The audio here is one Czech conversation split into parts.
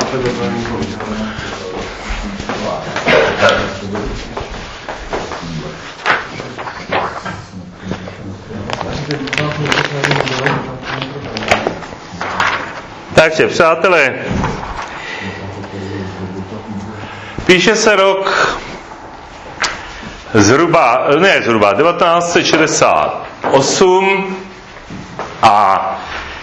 Takže, přátelé, píše se rok zhruba 1968 a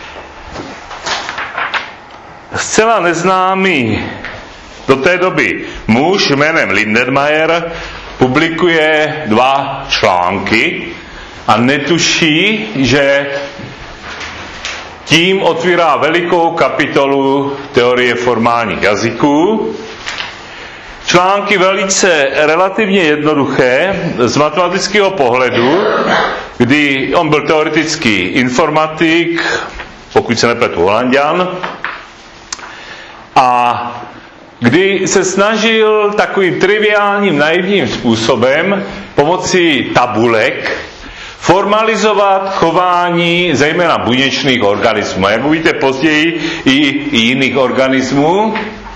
zcela neznámý do té doby muž jménem Lindenmayer publikuje 2 články a netuší, že tím otvírá velikou kapitolu teorie formálních jazyků. Články velice relativně jednoduché z matematického pohledu, kdy on byl teoretický informatik, pokud se nepletu Holanďan, a kdy se snažil takovým triviálním, naivním způsobem pomocí tabulek formalizovat chování zejména buněčných organismů. Jak uvidíte později i jiných organismů.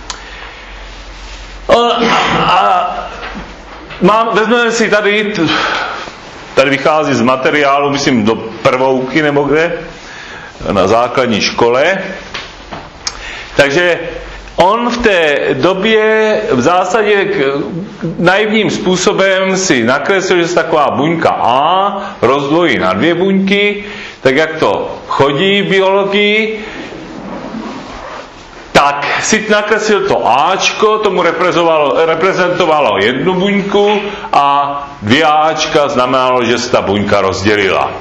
Vezmeme si tady vychází z materiálu, myslím do prvouky nebo kde, na základní škole. Takže on v té době v zásadě naivním způsobem si nakreslil, že se taková buňka A rozdvojí na 2 buňky, tak jak to chodí v biologii, tak si nakreslil to Ačko, tomu reprezentovalo 1 buňku a 2 Ačka znamenalo, že se ta buňka rozdělila.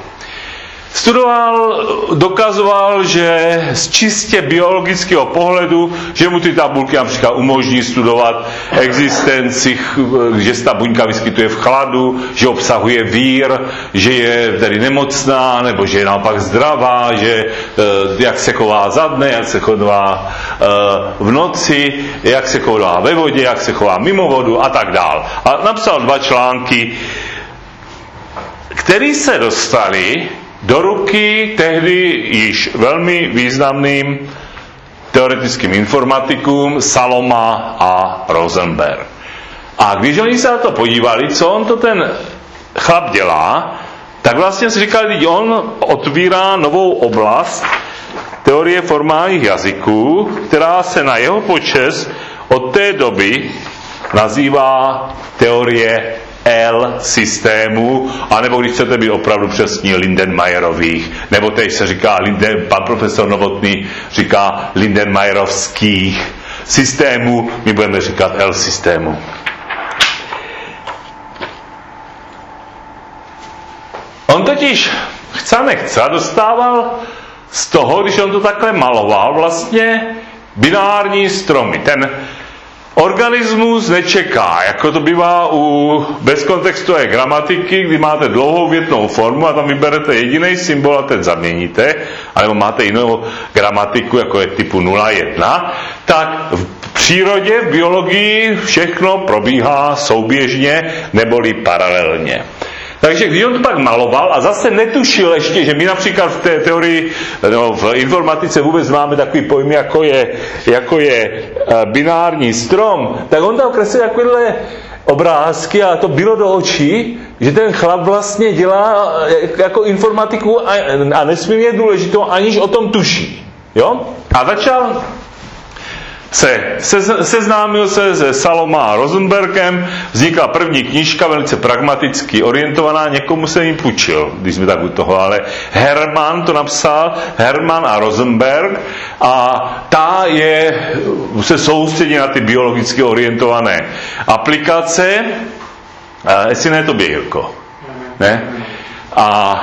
Dokazoval, že z čistě biologického pohledu, že mu ty tabulky například umožní studovat existenci, že se ta buňka vyskytuje v chladu, že obsahuje vír, že je tedy nemocná, nebo že je naopak zdravá, že jak se chová za dne, jak se chová v noci, jak se chová ve vodě, jak se chová mimo vodu a tak dál. A napsal 2 články, které se dostaly do ruky tehdy již velmi významným teoretickým informatikům Saloma a Rosenberg. A když oni se na to podívali, co on to ten chlap dělá, tak vlastně si říkali, že on otvírá novou oblast teorie formálních jazyků, která se na jeho počest od té doby nazývá teorie L-systému, anebo když chcete být opravdu přesní, Lindenmayerových, nebo teď se říká, pan profesor Novotný říká Lindenmayerovských systémů, my budeme říkat L-systému. On totiž chce nechce dostával z toho, když on to takhle maloval, vlastně binární stromy. Ten organismus nečeká, jako to bývá u bezkontextové gramatiky, kdy máte dlouhou větnou formu a tam vyberete jediný symbol a ten zaměníte, alebo máte jinou gramatiku, jako je typu 0,1, tak v přírodě, v biologii všechno probíhá souběžně neboli paralelně. Takže když on to pak maloval a zase netušil ještě, že my například v té teorii, v informatice vůbec máme takový pojem, jako je binární strom, tak on tam kreslil takovéhle obrázky a to bylo do očí, že ten chlap vlastně dělá jako informatiku a nesmírně důležitou, aniž o tom tuší. Jo? A začal seznámil se se Saloma a Rosenbergem, vznikla první knížka, velice pragmaticky orientovaná, někomu se jim půjčil, když jsme tak u toho, ale Hermann to napsal, Hermann a Rosenberg, a ta se soustředí na ty biologicky orientované aplikace, jestli ne to Bějilko, ne? A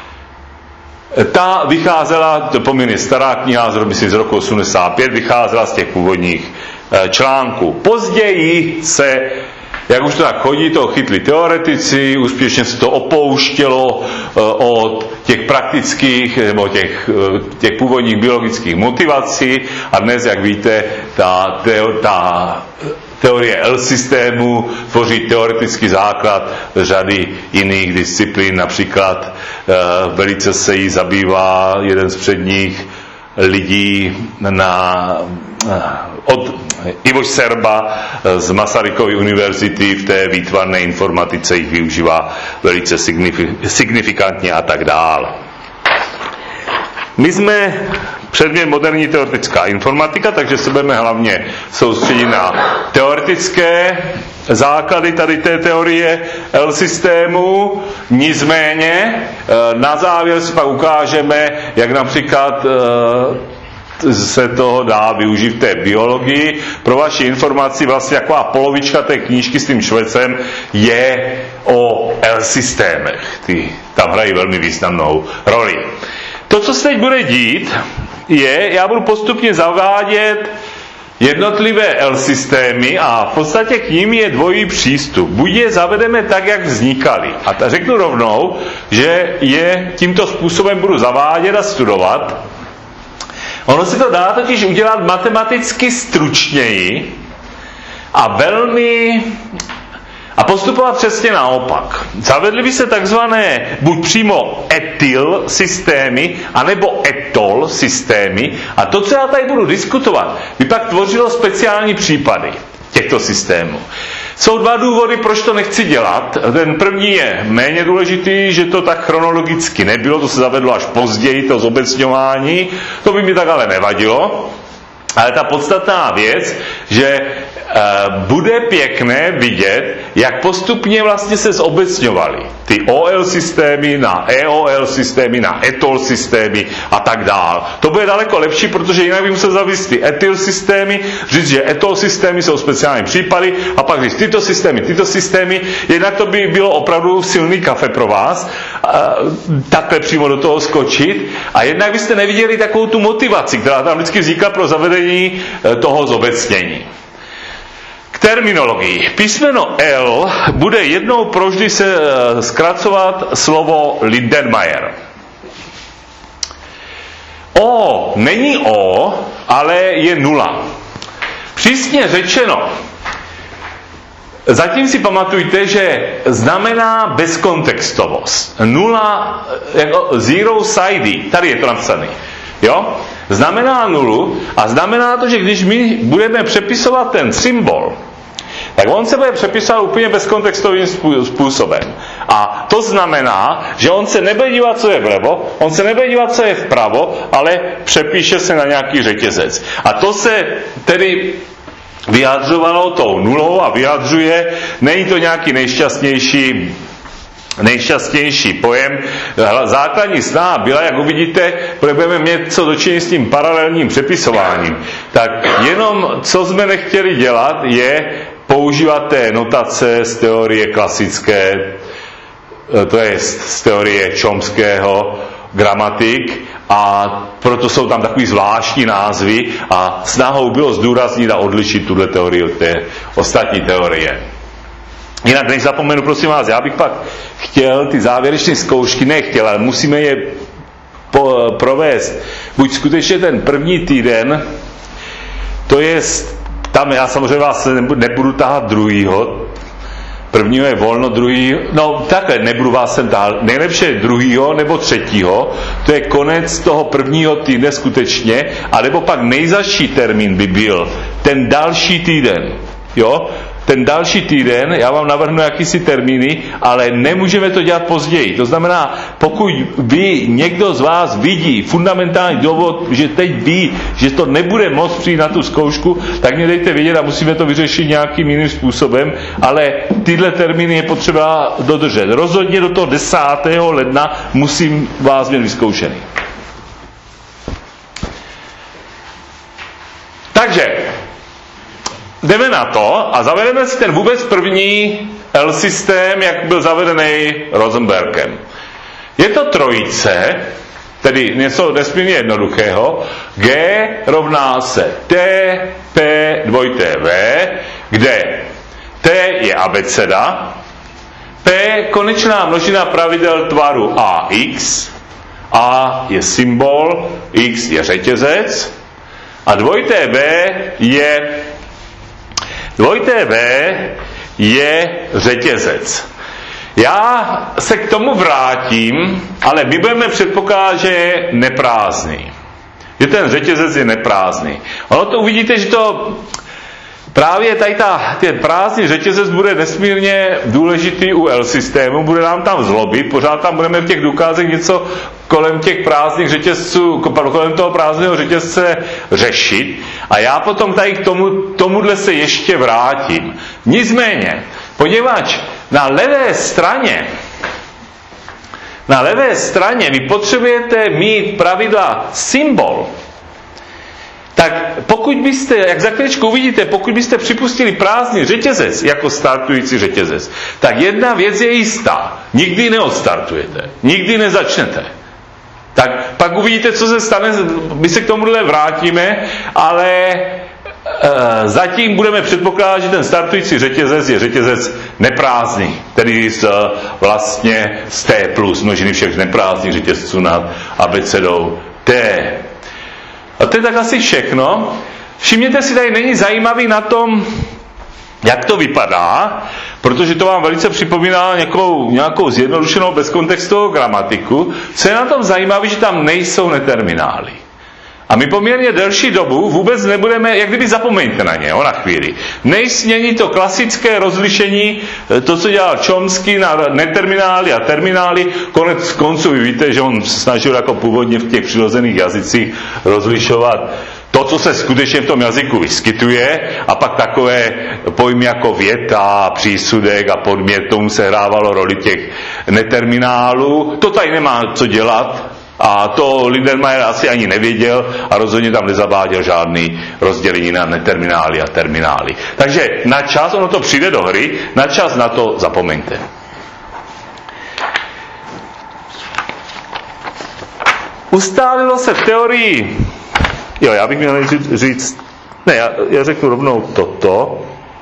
ta vycházela, to poměrně stará kniha, z roku 85, vycházela z těch původních článků. Později se, jak už to tak chodí, to chytli teoretici, úspěšně se to opouštělo od těch praktických nebo těch původních biologických motivací a dnes, jak víte, ta teorie L-systému tvoří teoretický základ řady jiných disciplín, například velice se jí zabývá jeden z předních lidí od Ivo Serba z Masarykovy univerzity v té výtvarné informatice jich využívá velice signifikantně a tak dál. My jsme předmět moderní teoretická informatika, takže se budeme hlavně soustředit na teoretické základy tady té teorie L-systému. Nicméně na závěr si pak ukážeme, jak například se toho dá využít v té biologii. Pro vaši informaci vlastně taková polovička té knížky s tím Švecem je o L-systémech. Ty tam hrají velmi významnou roli. To, co se teď bude dít, je, já budu postupně zavádět jednotlivé L-systémy a v podstatě k nim je dvojí přístup. Buď je zavedeme tak, jak vznikaly. A řeknu rovnou, že je tímto způsobem budu zavádět a studovat. Ono se to dá totiž udělat matematicky stručněji a postupovat přesně naopak. Zavedly by se takzvané buď přímo etyl systémy, anebo etol systémy a to, co já tady budu diskutovat, by pak tvořilo speciální případy těchto systémů. Jsou dva důvody, proč to nechci dělat. Ten první je méně důležitý, že to tak chronologicky nebylo, to se zavedlo až později, to zobecňování, to by mi tak ale nevadilo. Ale ta podstatná věc, že bude pěkné vidět, jak postupně vlastně se zobecňovaly ty OL systémy na EOL systémy, na etol systémy a tak dál. To bude daleko lepší, protože jinak bych musel zavést ty etyl systémy, říct, že etol systémy jsou speciální případy a pak říct tyto systémy, jednak to by bylo opravdu silný kafe pro vás, takhle přímo do toho skočit a jednak byste neviděli takovou tu motivaci, která tam vždycky vznikla pro zavedení toho zobecnění. K terminologii. Písmeno L bude jednou provždy se zkracovat slovo Lindenmayer. O není O, ale je nula. Přísně řečeno, zatím si pamatujte, že znamená bezkontextovost. Nula, jako zero-sided, tady je to napsané. Jo? Znamená nulu a znamená to, že když my budeme přepisovat ten symbol, tak on se bude přepisovat úplně bezkontextovým způsobem. A to znamená, že on se nebude dívat, co je vlevo, on se nebude dívat, co je vpravo, ale přepíše se na nějaký řetězec. A to se tedy vyjadřovalo tou nulou a vyjadřuje, není to nějaký nejšťastnější pojem. Základní snaha byla, jak uvidíte, protože budeme mít co dočinit s tím paralelním přepisováním. Tak jenom, co jsme nechtěli dělat, je používat té notace z teorie klasické, to je z teorie Chomského gramatik, a proto jsou tam takový zvláštní názvy a snahou bylo zdůraznit a odlišit tuhle teorii od té ostatní teorie. Jinak než zapomenu, prosím vás, já bych pak chtěl ty závěrečné zkoušky, nechtěl, ale musíme je provést. Buď skutečně ten první týden, to je, tam já samozřejmě vás nebudu tahat druhýho, prvního je volno, druhý, no takhle, nebudu vás sem tahat, nejlepší je druhýho nebo třetího, to je konec toho prvního týdne skutečně, anebo pak nejzazší termín by byl ten další týden, jo? Ten další týden, já vám navrhnu jakýsi termíny, ale nemůžeme to dělat později. To znamená, pokud někdo z vás vidí fundamentální důvod, že teď ví, že to nebude moc přijít na tu zkoušku, tak mě dejte vědět a musíme to vyřešit nějakým jiným způsobem, ale tyhle termíny je potřeba dodržet. Rozhodně do toho 10. ledna musím vás mít vyzkoušený. Takže jdeme na to a zavedeme si ten vůbec první L-systém, jak byl zavedený Rosenbergem. Je to trojice, tedy něco nesmírně jednoduchého. G rovná se T, P, dvojité V, kde T je abeceda, P konečná množina pravidel tvaru AX, A je symbol, X je řetězec a dvojité V je řetězec. Já se k tomu vrátím, ale my budeme předpokládat, že je neprázdný. že ten řetězec je neprázdný. Ono to uvidíte, že to právě tady ten prázdný řetězec bude nesmírně důležitý u L-systému, bude nám tam zlobit, pořád tam budeme v těch důkazech něco kolem těch prázdných řetězců, kolem toho prázdného řetězce řešit a já potom tady k tomuhle se ještě vrátím. Nicméně, poněvadž na levé straně vy potřebujete mít pravidla symbol, tak pokud byste, jak za chvíličku uvidíte, pokud byste připustili prázdný řetězec jako startující řetězec, tak jedna věc je jistá. Nikdy neodstartujete. Nikdy nezačnete. Tak pak uvidíte, co se stane, my se k tomuhle vrátíme, ale zatím budeme předpokládat, že ten startující řetězec je řetězec neprázdný, tedy vlastně z T plus množiny všech neprázdných řetězců nad abecedou T. A to je tak asi všechno. Všimněte si, tady není zajímavý na tom, jak to vypadá, protože to vám velice připomíná nějakou zjednodušenou bezkontextovou gramatiku. Co je na tom zajímavé, že tam nejsou neterminály. A my poměrně delší dobu vůbec nebudeme, jak kdyby zapomeňte na ně, na chvíli. Není to klasické rozlišení, to, co dělal Chomsky na neterminály a terminály, konec konců vy víte, že on se snažil jako původně v těch přirozených jazycích rozlišovat to, co se skutečně v tom jazyku vyskytuje, a pak takové pojmy jako věta, přísudek a podmět, tomu se hrávalo roli těch neterminálů. To tady nemá co dělat. A to Lindenmayer asi ani nevěděl a rozhodně tam nezaváděl žádný rozdělení na neterminály a terminály. Takže na čas, ono to přijde do hry, na čas na to zapomeňte. Ustálilo se v teorii, já bych měl říct, já řeknu rovnou toto.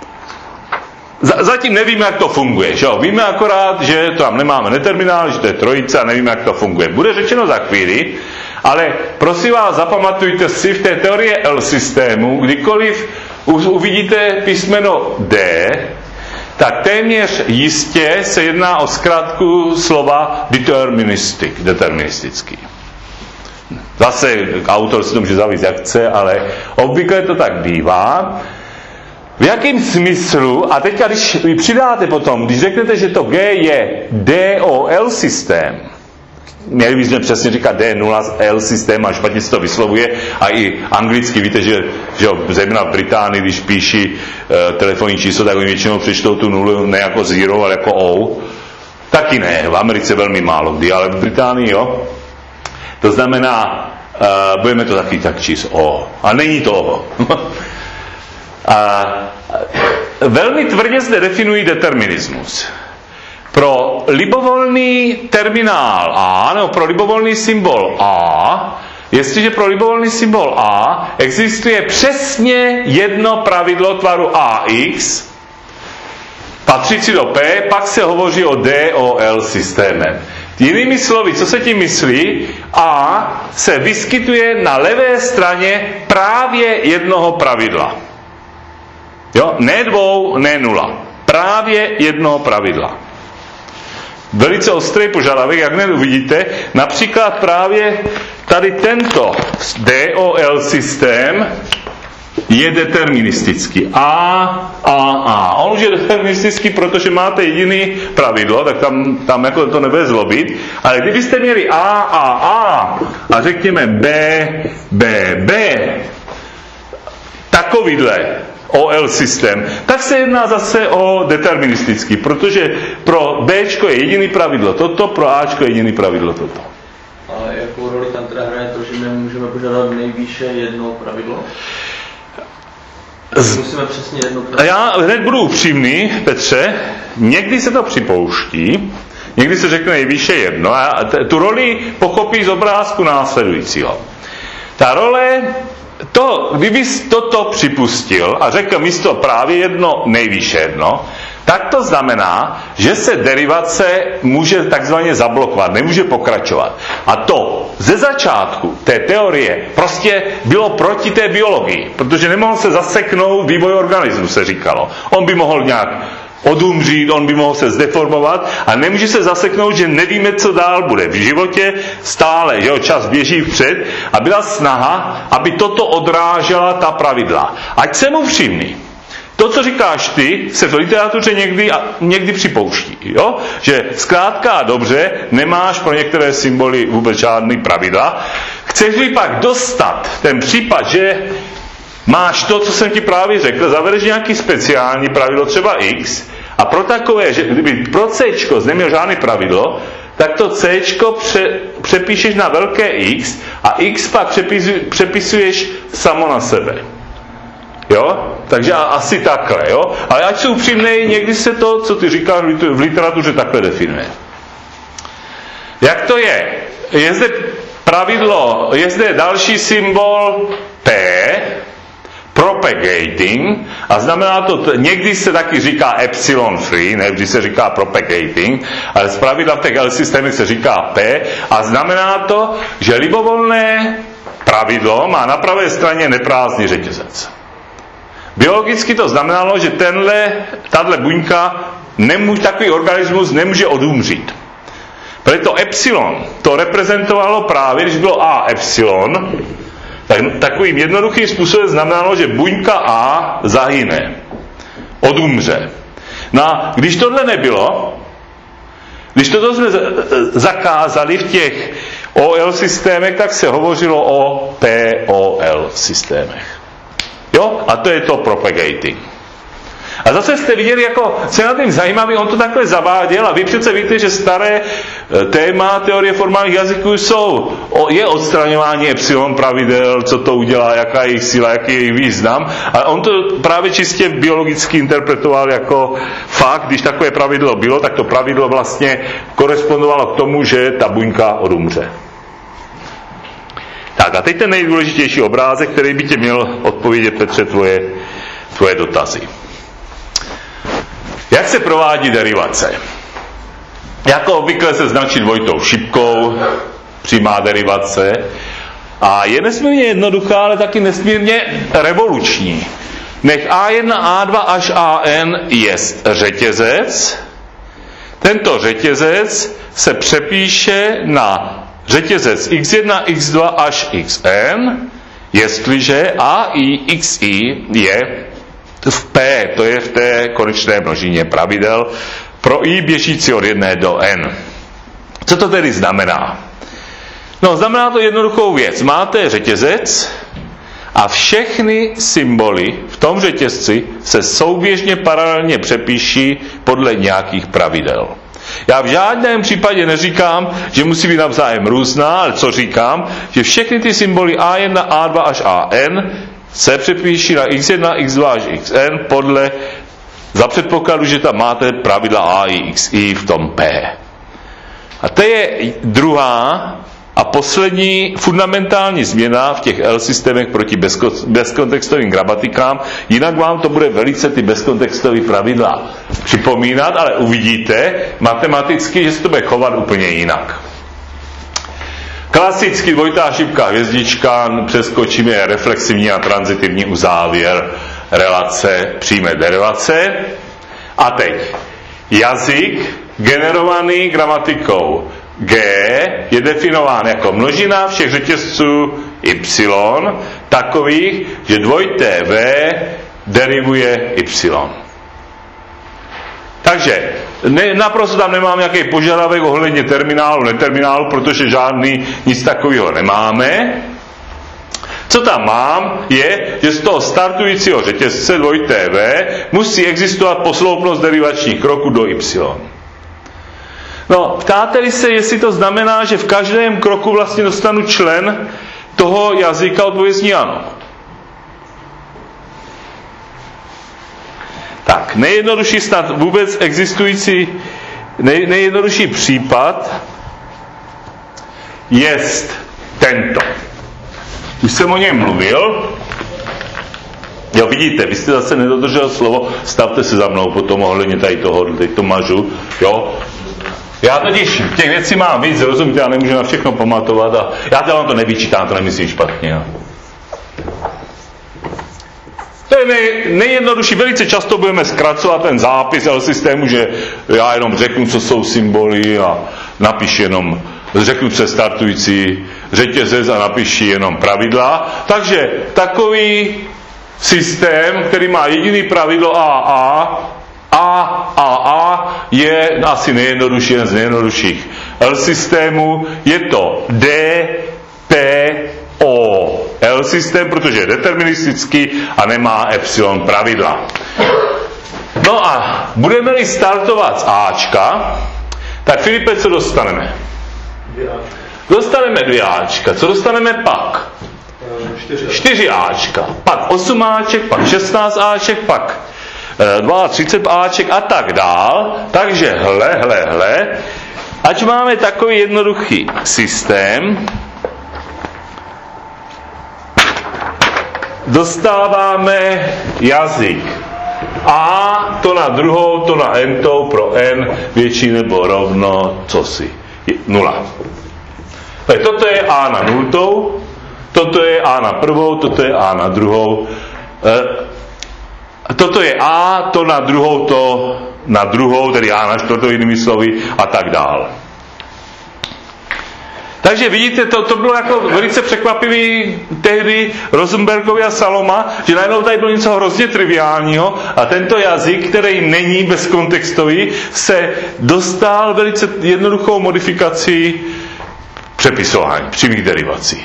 Zatím nevíme, jak to funguje. Že? Víme akorát, že tam nemáme neterminál, že to je trojice a nevíme, jak to funguje. Bude řečeno za chvíli, ale prosím vás, zapamatujte si v té teorii L-systému, kdykoliv uvidíte písmeno D, tak téměř jistě se jedná o zkrátku slova deterministický. Zase autor si to může zavíct jak chce, ale obvykle to tak bývá. V jakém smyslu, a teďka, když vy přidáte potom, když řeknete, že to G je DOL systém, měli bychom přesně říkat D0 L systém a špatně se to vyslovuje, a i anglicky víte, že zejména v Británii, když píší telefonní číslo, tak oni většinou přečtou tu nulu ne jako zero, ale jako O. Taky ne, v Americe velmi málo kdy, ale v Británii jo. To znamená, budeme to taky tak číst O. A není to O. A velmi tvrdě zde definují determinismus. Pro libovolný terminál A, nebo pro libovolný symbol A, jestliže pro libovolný symbol A existuje přesně jedno pravidlo tvaru AX, patřící do P, pak se hovoří o DOL systémem. Jinými slovy, co se tím myslí? A se vyskytuje na levé straně právě jednoho pravidla. Jo? Ne dvou, ne nula. Právě jednoho pravidla. Velice ostrý požadavek, jak hned uvidíte, například právě tady tento DOL systém je deterministický. A. On už je deterministický, protože máte jediný pravidlo, tak tam jako to nebude zlobit. Ale kdybyste měli A řekněme B, takovýhle OL systém, tak se jedná zase o deterministický, protože pro Bčko je jediný pravidlo toto, pro Ačko je jediný pravidlo toto. Ale jakou roli tam teda hraje to, že nemůžeme požádat nejvýše jedno pravidlo? Musíme přesně jedno pravidlo. Já hned budu upřímný, Petře, někdy se to připouští, někdy se řekne nejvýše jedno a tu roli pochopí z obrázku následujícího. Ta role, kdyby toto připustil a řekl místo právě jedno, nejvýše jedno, tak to znamená, že se derivace může takzvaně zablokovat, nemůže pokračovat. A to ze začátku té teorie prostě bylo proti té biologii, protože nemohl se zaseknout vývoj organismu, se říkalo. On by mohl nějak odumřít, on by mohl se zdeformovat a nemůže se zaseknout, že nevíme, co dál bude v životě, stále, že jo, čas běží vpřed a byla snaha, aby toto odrážela ta pravidla. Ať jsem upřímný. To, co říkáš ty, se v literatuře někdy připouští, jo? Že zkrátka a dobře nemáš pro některé symboly vůbec žádný pravidla. Chceš-li pak dostat ten případ, že máš to, co jsem ti právě řekl, zavedeš nějaký speciální pravidlo, třeba X, a pro takové, že kdyby pro Cčko neměl žádné pravidlo, tak to Cčko přepíšeš na velké X a X pak přepisuješ samo na sebe. Jo? Takže asi takhle, jo? Ale ať jsou upřímnej, někdy se to, co ty říkáš v literatuře, takhle definuje. Jak to je? Je zde pravidlo, je zde další symbol P, propagating, a znamená to, někdy se taky říká epsilon free, ne vždy se říká propagating, ale zpravidla v těch L systémech se říká P, a znamená to, že libovolné pravidlo má na pravé straně neprázdný řetězec. Biologicky to znamenalo, že tahle buňka, takový organismus nemůže odumřít. Proto epsilon to reprezentovalo právě, když bylo A epsilon, tak takovým jednoduchým způsobem znamenalo, že buňka A zahyne, odumře. No a když tohle nebylo, když toto jsme zakázali v těch OL systémech, tak se hovořilo o POL systémech. Jo? A to je to propagating. A zase jste viděli, jako co je na tím zajímavý, on to takhle zaváděl a vy přece víte, že staré téma teorie formálních jazyků je odstraňování epsilon pravidel, co to udělá, jaká je jejich síla, jaký je jejich význam. Ale on to právě čistě biologicky interpretoval jako fakt, když takové pravidlo bylo, tak to pravidlo vlastně korespondovalo k tomu, že ta buňka odumře. Tak a teď ten nejdůležitější obrázek, který by tě měl odpovědět, Petře, tvoje dotazy. Jak se provádí derivace? Jako obvykle se značí dvojitou šipkou, přímá derivace, a je nesmírně jednoduchá, ale taky nesmírně revoluční. Nech A1, A2 až AN jest řetězec, tento řetězec se přepíše na řetězec x1, x2 až xn, jestliže a, i, xi je v P, to je v té konečné množině pravidel, pro i běžící od 1 do n. Co to tedy znamená? No, znamená to jednoduchou věc. Máte řetězec a všechny symboly v tom řetězci se souběžně paralelně přepíší podle nějakých pravidel. Já v žádném případě neříkám, že musí být navzájem různá, ale co říkám, že všechny ty symboly A1, A2 až AN se přepíší na x1, x2 až xn za předpokladu, že tam máte pravidla a, i, x, i v tom P. A to je druhá a poslední fundamentální změna v těch L systémech proti bezkontextovým gramatikám. Jinak vám to bude velice ty bezkontextové pravidla připomínat, ale uvidíte matematicky, že se to bude chovat úplně jinak. Klasicky dvojitá šipka hvězdička, přeskočíme reflexivní a transitivní uzávěr relace přímé derivace. A teď jazyk generovaný gramatikou G je definován jako množina všech řetězců y, takových, že dvojité V derivuje y. Takže naprosto tam nemám nějaký požadavek ohledně terminálu, neterminálu, protože nic takového nemáme. Co tam mám, je, že z toho startujícího řetězce dvojité V musí existovat posloupnost derivačních kroků do y. No, ptáte-li se, jestli to znamená, že v každém kroku vlastně dostanu člen toho jazyka, odpovězní ano. Tak, nejjednodušší snad vůbec existující, nejjednodušší případ jest tento. Už jsem o něm mluvil. Jo, vidíte, vy jste zase nedodržel slovo, stavte se za mnou potom ohledně tady toho, teď to mažu, jo. Já totiž těch věcí mám víc, rozumíte, já nemůžu na všechno pamatovat a já vám to nevyčítám, to nemyslím špatně. Jo. To je nejjednodušší. Velice často budeme zkracovat ten zápis L systému, že já jenom řeknu, co jsou symboly a napiš jenom, řeknu, co je startující řetězec a napiš jenom pravidla. Takže takový systém, který má jediný pravidlo A je asi nejjednodušší, jeden z nejjednodušších L systémů. Je to D, P, O. L systém, protože je deterministický a nemá epsilon pravidla. No a budeme-li startovat z Ačka, tak Filipe, co dostaneme? Dostaneme 2 Ačka. Co dostaneme pak? 4 Ačka. Pak 8 Aček, pak 16 Aček, pak 32 Aček a tak dál. Takže hle, ať máme takový jednoduchý systém, dostáváme jazyk A, to na druhou, to na n, pro n větší nebo rovno, co si, 0. Tak toto je A na 0, toto je A na prvou, toto je A na druhou, toto je A, to na druhou, tedy A na čtvrtou, jinými slovy, a tak dál. Takže vidíte, to bylo jako velice překvapivý tehdy Rosenbergovi a Saloma, že najednou tady bylo něco hrozně triviálního a tento jazyk, který není bezkontextový, se dostal velice jednoduchou modifikací přepisování, přímých derivací.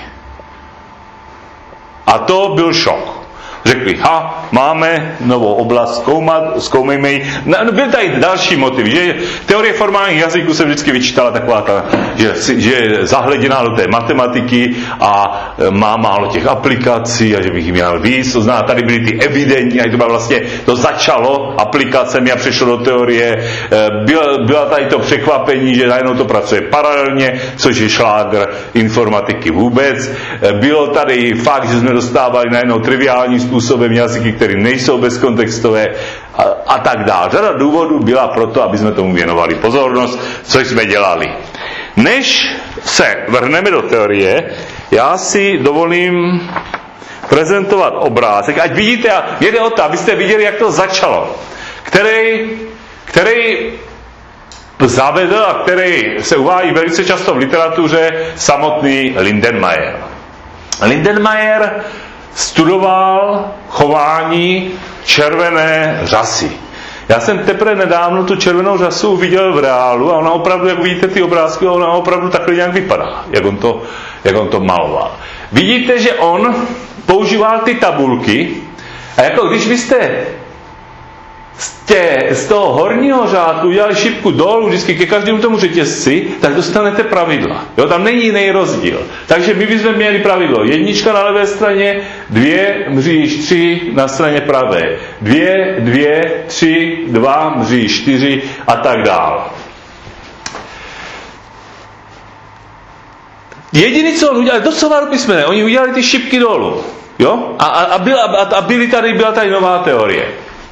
A to byl šok. Řekli, máme novou oblast, zkoumejme ji. Byl tady další motiv, že teorie formálních jazyků se vždycky vyčítala taková ta, že je zahleděná do té matematiky a má málo těch aplikací a že bych jim měl víc. To znamená, tady byly ty evidentní, a to vlastně to začalo aplikacemi a přešlo do teorie. Byla tady to překvapení, že najednou to pracuje paralelně, což je šlágr informatiky vůbec. Bylo tady fakt, že jsme dostávali najednou triviální způsobem jazyky, které nejsou bezkontextové a tak dále. Řada důvodů byla proto, aby jsme tomu věnovali pozornost, což jsme dělali. Než se vrhneme do teorie, já si dovolím prezentovat obrázek, ať vidíte, a jde o to, abyste viděli, jak to začalo, který zavedl a který se uvádí velice často v literatuře samotný Lindenmayer. Lindenmayer studoval chování červené řasy. Já jsem teprve nedávno tu červenou řasu viděl v reálu a ona opravdu, jak vidíte ty obrázky, ona opravdu takhle nějak vypadá, jak on to maloval. Vidíte, že on používal ty tabulky a jako když byste z toho horního řádku udělali šipku dolů vždycky ke každému tomu řetězci, tak dostanete pravidla. Jo, tam není jiný rozdíl. Takže my bychom měli pravidlo 1 na levé straně, 2 mříž 3 na straně pravé, 2, 3, 2 mříž 4 a tak dál. Jediný, co on udělal, doslova do písmene, oni udělali ty šipky dolů. Jo? A byla tady nová teorie.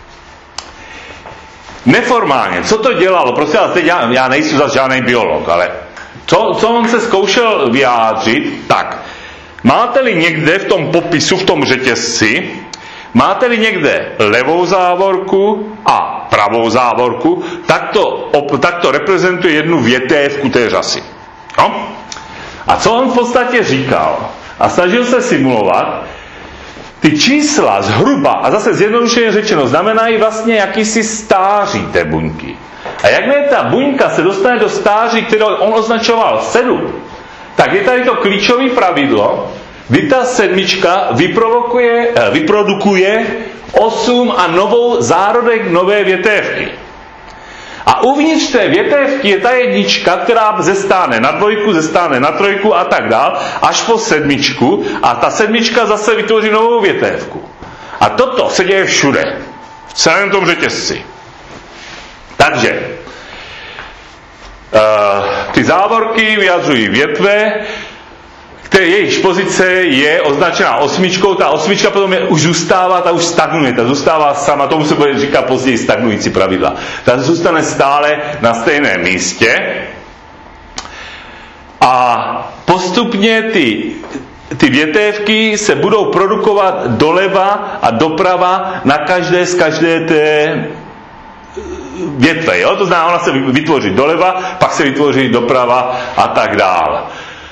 Neformálně, co to dělalo? Prostě teď já nejsem zase žádný biolog, ale co on se zkoušel vyjádřit, tak máte-li někde v tom popisu, v tom řetězci, máte-li někde levou závorku a pravou závorku, tak to reprezentuje jednu větévku té řasy. No? A co on v podstatě říkal? A snažil se simulovat, ty čísla zhruba, a zase zjednodušeně řečeno, znamenají vlastně jakýsi stáří té buňky. A jakmile ta buňka se dostane do stáří, které on označoval 7, tak je tady to klíčové pravidlo, kdy ta 7 vyprodukuje 8 a zárodek nové větévky. A uvnitř té větévky je ta 1, která zestáne na 2, zestáne na 3 a tak dál, až po 7. A ta 7 zase vytvoří novou větévku. A toto se děje všude. V celém tom řetězci. Takže ty závorky vyjadřují větve, jejichž pozice je označená 8, ta 8 potom už zůstává, ta už stagnuje, ta zůstává sama, tomu se bude říkat později stagnující pravidla. Ta zůstane stále na stejném místě a postupně ty větévky se budou produkovat doleva a doprava na každé z každé té větve. Jo? To znamená, ona se vytvoří doleva, pak se vytvoří doprava a tak dál.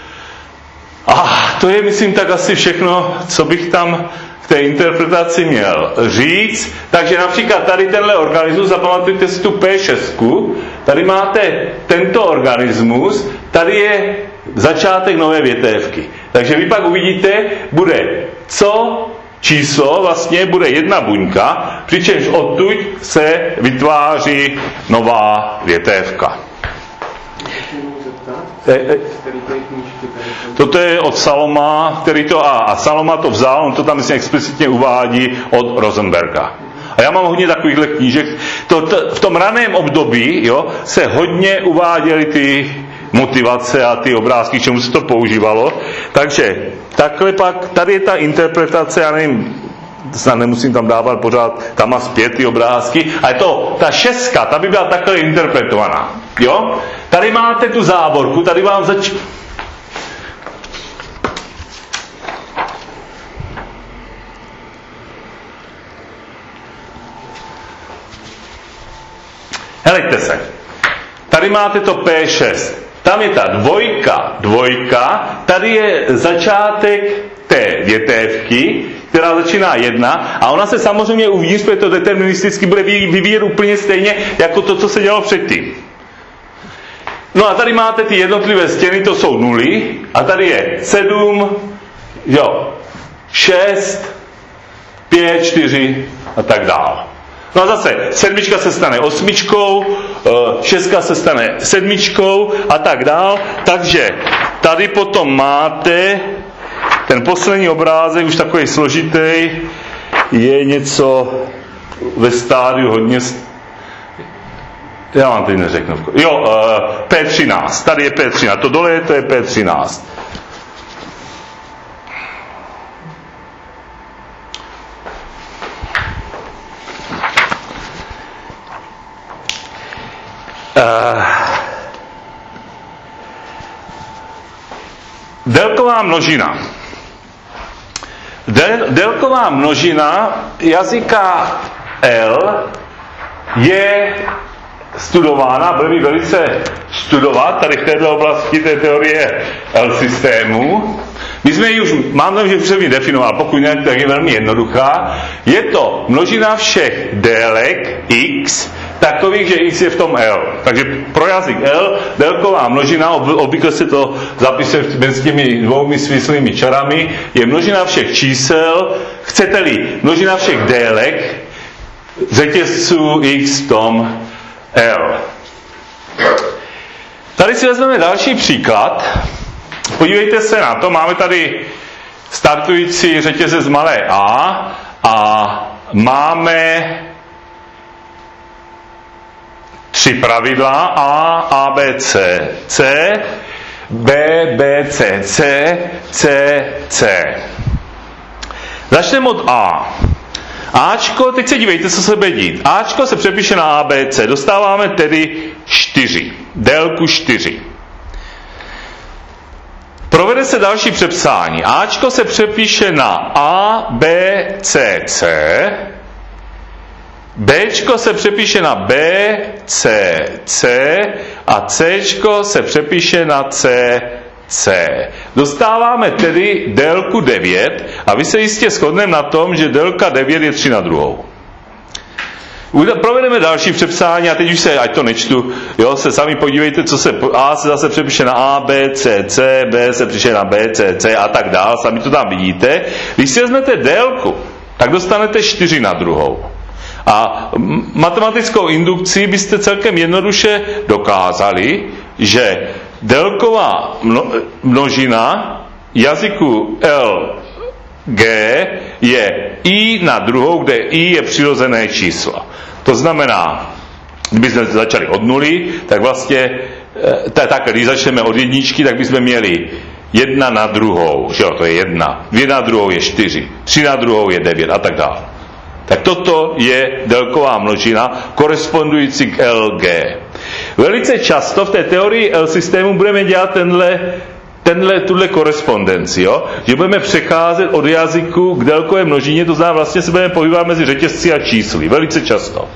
A to je, myslím, tak asi všechno, co bych tam v té interpretaci měl říct. Takže například tady tenhle organismus, zapamatujte si tu P6, tady máte tento organismus, tady je začátek nové větévky. Takže vy pak uvidíte, bude číslo vlastně bude jedna buňka, přičemž odtud se vytváří nová větévka. Toto je od Saloma, který to a Saloma to vzal, on to tam myslím explicitně uvádí od Rosenberga. A já mám hodně takovýchhle knížek. V tom raném období se hodně uváděly ty motivace a ty obrázky, k čemu se to používalo. Takže takhle pak, tady je ta interpretace, já nevím, snad nemusím tam dávat pořád tam a zpět ty obrázky, ale ta 6, ta by byla takhle interpretovaná. Jo? Tady máte tu závorku, tady vám Helejte se. Tady máte to P6. Tam je ta dvojka, tady je začátek té větévky, která začíná 1 a ona se samozřejmě uvnitř, protože to deterministicky bude vyvíjet úplně stejně jako to, co se dělalo předtím. No a tady máte ty jednotlivé stěny, to jsou nuly a tady je 7, 6, 5, 4 a tak dále. No a zase 7 se stane 8, 6 se stane 7 a tak dál. Takže tady potom máte ten poslední obrázek, už takový složitý, je něco ve stádiu hodně... Já vám teď neřeknu. P13, tady je P13, to dole to je P13. Délková množina. Délková množina jazyka L je studována, bude mi velice studovat tady v této oblasti té teorie L systému. My jsme ji už, mám že jsem ji definoval, pokud ne, tak je velmi jednoduchá. Je to množina všech délek x, takových, že x je v tom L. Takže pro jazyk L délková množina, obvykle se to zapisuje mezi těmi dvoumi svislými čarami, je množina všech čísel, chcete-li množina všech délek řetězců x v tom L. Tady si vezmeme další příklad. Podívejte se na to, máme tady startující řetězec malé a máme 3 pravidla A, B, C, B, C. Začneme od A. Ačko, teď se dívejte, co se bude dít. Ačko se přepíše na A, B, C. Dostáváme tedy 4. Délku 4. Provede se další přepsání. Ačko se přepíše na A, B, C. Bčko se přepíše na B, C a Cčko se přepíše na C. Dostáváme tedy délku 9 a vy se jistě shodneme na tom, že délka 9 je 3 na druhou. Provedeme další přepsání a teď už ať to nečtu, se sami podívejte, co se A se zase přepíše na A, B, C, B se přepíše na B, C a tak dál, sami to tam vidíte. Když si vezmete délku, tak dostanete 4 na druhou. A matematickou indukcí byste celkem jednoduše dokázali, že délková množina jazyku LG je I na druhou, kde I je přirozené číslo. To znamená, kdybychom začali od nuly, tak vlastně, když začneme od jedničky, tak bychom měli 1 na druhou, že jo, to je 1, 2 na druhou je 4, 3 na druhou je 9 a tak dále. Tak toto je délková množina korespondující k LG. Velice často v té teorii L systému budeme dělat tuhle korespondenci, jo? Že budeme přecházet od jazyku k délkové množině, to znamená vlastně se budeme pohybovat mezi řetězci a čísly, velice často.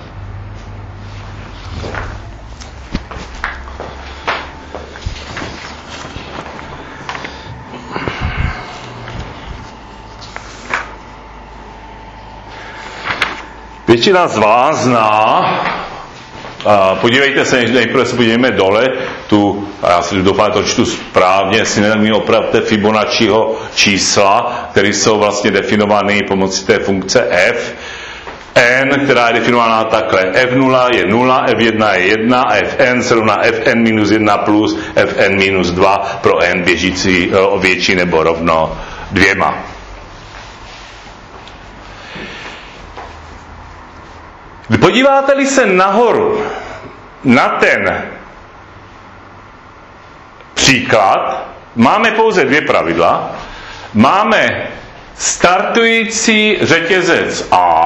Většina z vás zná, podívejte se, nejprve se podívejme dole, já si doufám, to čtu správně, jestli nevím, opravdu Fibonacciho čísla, které jsou vlastně definovány pomocí té funkce f. N, která je definována takhle. F0 je 0, F1 je 1, Fn se rovná Fn minus 1 plus Fn minus 2 pro n běžící větší nebo rovno 2. Podíváte-li se nahoru na ten příklad, máme pouze 2 pravidla. Máme startující řetězec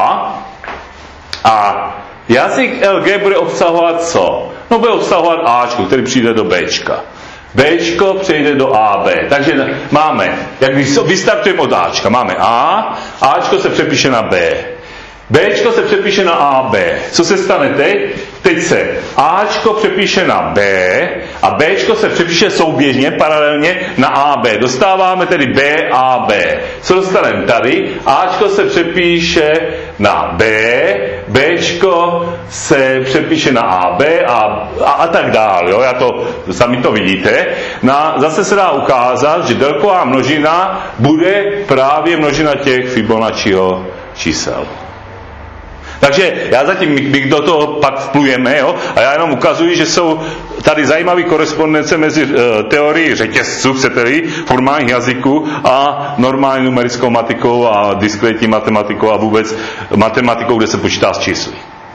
a jazyk LG bude obsahovat co? No bude obsahovat Ačko, který přijde do Bčka. Bčko přejde do AB. Takže máme, jak když vystartujeme od Ačka, máme A, Ačko se přepíše na B. Bčko se přepíše na AB. Co se stane teď? Teď se Ačko přepíše na B a Bčko se přepíše souběžně, paralelně na AB. Dostáváme tedy B, AB. Co dostaneme tady? Ačko se přepíše na B, Bčko se přepíše na AB a tak dál. Jo? Sami to vidíte. Zase se dá ukázat, že délková množina bude právě množina těch Fibonacciho čísel. Takže já zatím, my do toho pak vplujeme, jo? A já jenom ukazuji, že jsou tady zajímavé korespondence mezi teorií řetězců, chcete-li, formálních jazyků a normální numerickou matematikou a diskrétní matematikou a vůbec matematikou, kde se počítá s čísly.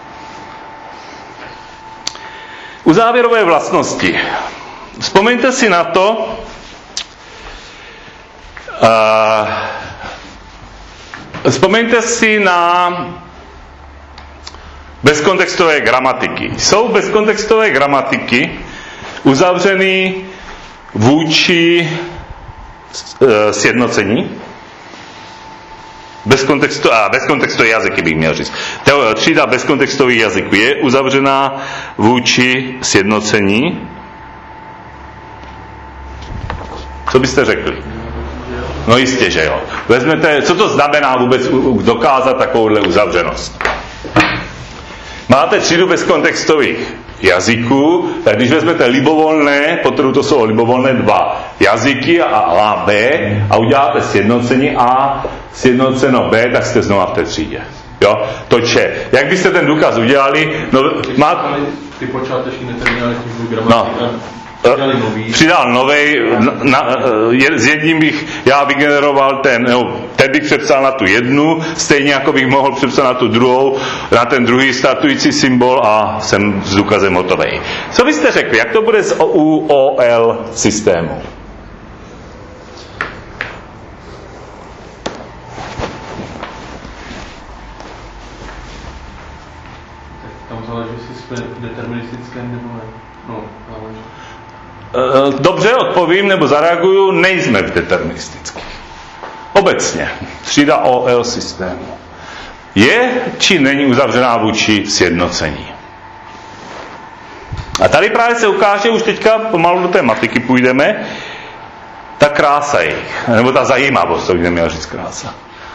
Uzávěrové vlastnosti. Vzpomeňte si na to, vzpomeňte si na bezkontextové gramatiky. Jsou bezkontextové gramatiky uzavřeny vůči sjednocení? Bezkontextové jazyky bych měl říct. Třída bezkontextových jazyků je uzavřená vůči sjednocení. Co byste řekli? No jistě, že jo. Vezmete, co to znamená vůbec dokázat takovouhle uzavřenost? Máte třídu bezkontextových jazyků, tak když vezmete libovolné, potom to jsou libovolné 2 jazyky a B a uděláte sjednocení A, sjednoceno B, tak jste znova v té třídě. Jo? Toče. Jak byste ten důkaz udělali? Ty počáteční neterminální gramatika. Přidal novej, s jedním bych já vygeneroval ten bych přepsal na tu jednu, stejně jako bych mohl přepsat na tu druhou, na ten druhý startující symbol a jsem s důkazem hotovej. Co byste řekli, jak to bude s UOL systému? Tam záleží, jestli jsme deterministické nebo ne. Dobře, odpovím nebo zareaguju, nejsme v deterministických. Obecně, třída OL systému. Je či není uzavřená vůči sjednocení? A tady právě se ukáže, už teďka pomalu do té matiky půjdeme, ta krása jejich, nebo ta zajímavost, to bych neměl říct krása.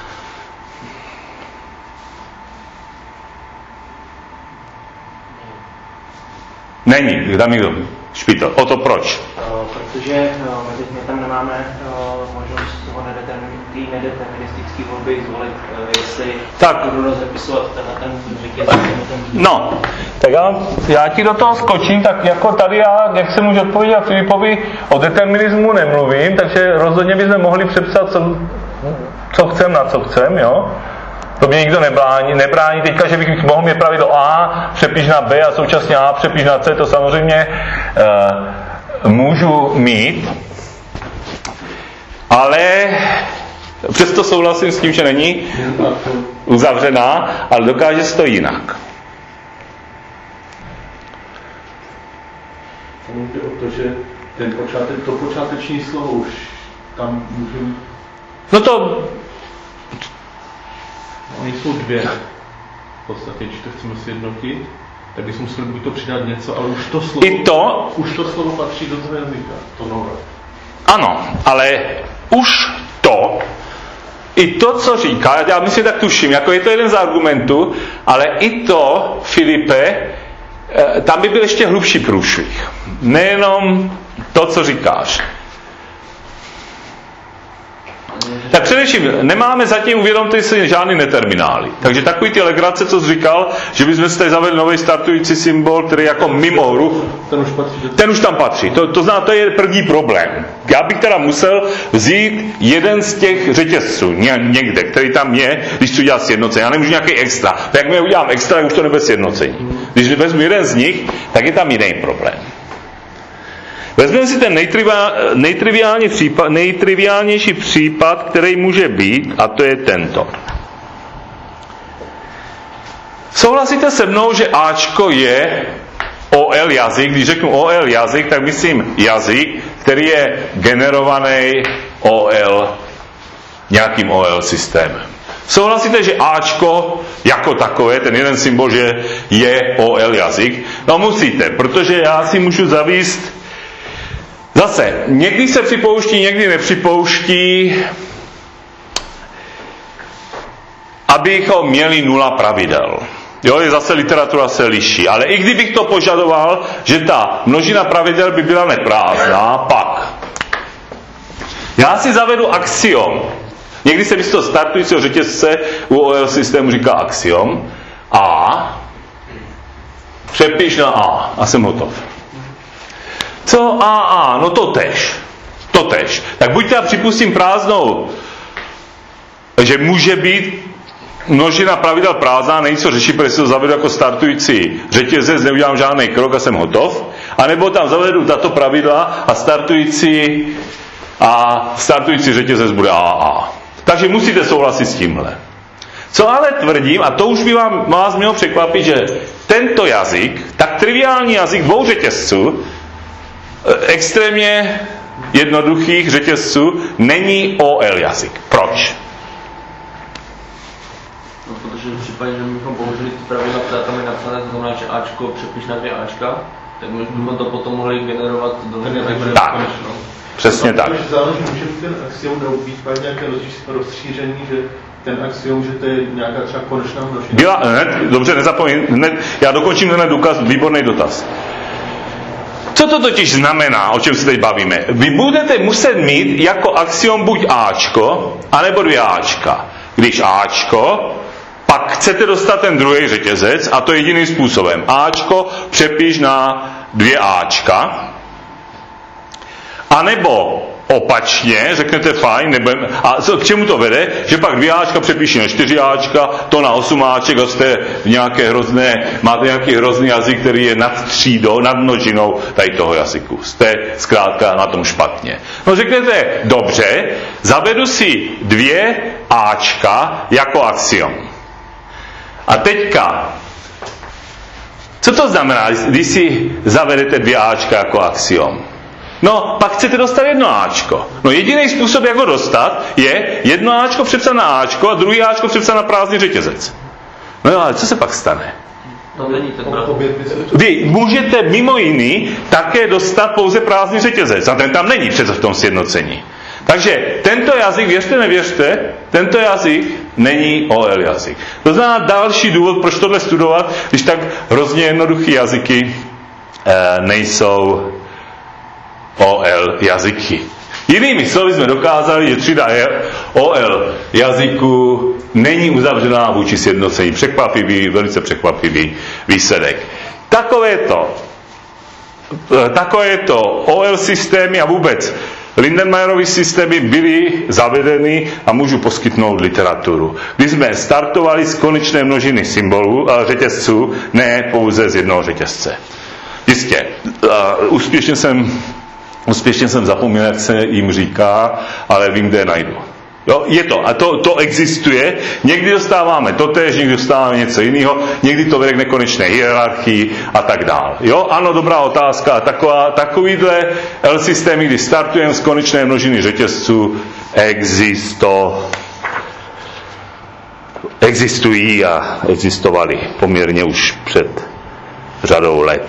Není, tam někdo špitl. O to proč? Protože my tam nemáme možnost toho nedeterministické volby zvolit, jestli budu rozepisovat ten řetězec. No, tak já ti do toho skočím, tak jako tady jak jsem už odpověděl Filipovi, o determinismu nemluvím, takže rozhodně bychom mohli přepsat, co chcem, na co chcem, jo? To mě nikdo nebrání teďka, že bych mohl mít pravidlo A, přepíš na B a současně A, přepíš na C, to samozřejmě můžu mít, ale přesto souhlasím s tím, že není uzavřená, ale dokáže se to jinak. Jde o to, že To počáteční slovo už tam můžeme... No to... Oni jsou dvě. V podstatě, když to chceme sjednotit, tak bychom museli buď to přidat něco, ale už to slovo patří do toho jazyka, to nové. Ano, ale už i to, co říká, já myslím, tak tuším, jako je to jeden z argumentů, ale i to, Filipe, tam by byl ještě hlubší průšvih. Nejenom to, co říkáš. Tak především nemáme zatím, uvědomte si, žádný neterminály. Takže takový ty legrace, co jsi říkal, že bychom si tady zavedli nový startující symbol, který jako mimo hru, ten už tam patří. To znamená, to je první problém. Já bych teda musel vzít jeden z těch řetězců někde, který tam je, když chci udělat sjednocení. Já nemůžu nějaký extra. Tak jak udělám extra, tak už to nebude sjednocení. Když vezmu jeden z nich, tak je tam jiný problém. Vezmeme si ten nejtriviálnější případ, který může být, a to je tento. Souhlasíte se mnou, že Ačko je OL jazyk? Když řeknu OL jazyk, tak myslím jazyk, který je generovaný nějakým OL systémem. Souhlasíte, že Ačko jako takové, ten jeden symbol, že je OL jazyk? No musíte, protože já si můžu zavíst. Zase, někdy se připouští, někdy nepřipouští, abychom měli 0 pravidel. Jo, zase literatura se liší. Ale i kdybych to požadoval, že ta množina pravidel by byla neprázdná, pak já si zavedu axiom. Někdy se místo startujícího řetězce u OL systému říká axiom. A přepiš na A jsem hotov. Co A? No to tež. Tak buď já připustím prázdnou, že může být množina pravidel prázdná, není co řešit, protože si to zavedu jako startující řetězec, neudělám žádný krok a jsem hotov, anebo tam zavedu tato pravidla a startující řetězec bude AA. Takže musíte souhlasit s tímhle. Co ale tvrdím, a to už by vás mělo překvapit, že tento jazyk, tak triviální jazyk 2 řetězců, extrémně jednoduchých řetězců, není OL jazyk. Proč? No, protože v případě, že bychom použili ty pravidla, které tam je napsané, to znamená, že Ačko přepiš na 2 Ačka, tak my bychom to potom mohli generovat do tak. Přesně tak. Takže záleží, může ten axiom být nějaké rozšíření, že ten axiom, že to je nějaká třeba konečná množina. Dobře, nezapomeň, já dokončím ten důkaz, výborný dotaz. Co to totiž znamená, o čem se teď bavíme? Vy budete muset mít jako axiom buď Ačko, anebo 2 Ačka. Když Ačko, pak chcete dostat ten druhý řetězec, a to jediným způsobem. Ačko přepiš na 2 Ačka, anebo opačně, řeknete fajn, nebudem, a k čemu to vede? Že pak 2 Ačka přepíši na 4 Ačka, to na 8 Aček a jste máte nějaký hrozný jazyk, který je nad třídou, nad množinou tady toho jazyku. Jste zkrátka na tom špatně. No řeknete, dobře, zavedu si 2 Ačka jako axiom. A teďka, co to znamená, když si zavedete 2 Ačka jako axiom? No, pak chcete dostat 1 Ačko. No, jediný způsob, jak ho dostat, je 1 Ačko přepsat na Ačko a 2 Ačko přepsat na prázdný řetězec. No jo, ale co se pak stane? Vy můžete mimo jiný také dostat pouze prázdný řetězec. A ten tam není přece v tom sjednocení. Takže tento jazyk, věřte, nevěřte, tento jazyk není OL jazyk. To znamená další důvod, proč tohle studovat, když tak hrozně jednoduchý jazyky nejsou OL jazyky. Jinými slovy jsme dokázali, že třída OL jazyku není uzavřená vůči sjednocení. Velice překvapivý výsledek. Takovéto OL systémy a vůbec Lindenmayerovy systémy byly zavedeny a můžu poskytnout literaturu. Když jsme startovali z konečné množiny symbolů a řetězců, ne pouze z jednoho řetězce. Jistě, úspěšně jsem zapomněl, jak se jim říká, ale vím, kde je najdu. Jo, je to. A to existuje. Někdy dostáváme totéž, někdy dostáváme něco jiného, někdy to vede k nekonečné hierarchii a tak dále. Jo, ano, dobrá otázka. Takovýhle L-systémy, kdy startujeme z konečné množiny řetězců, existují a existovaly poměrně už před řadou let.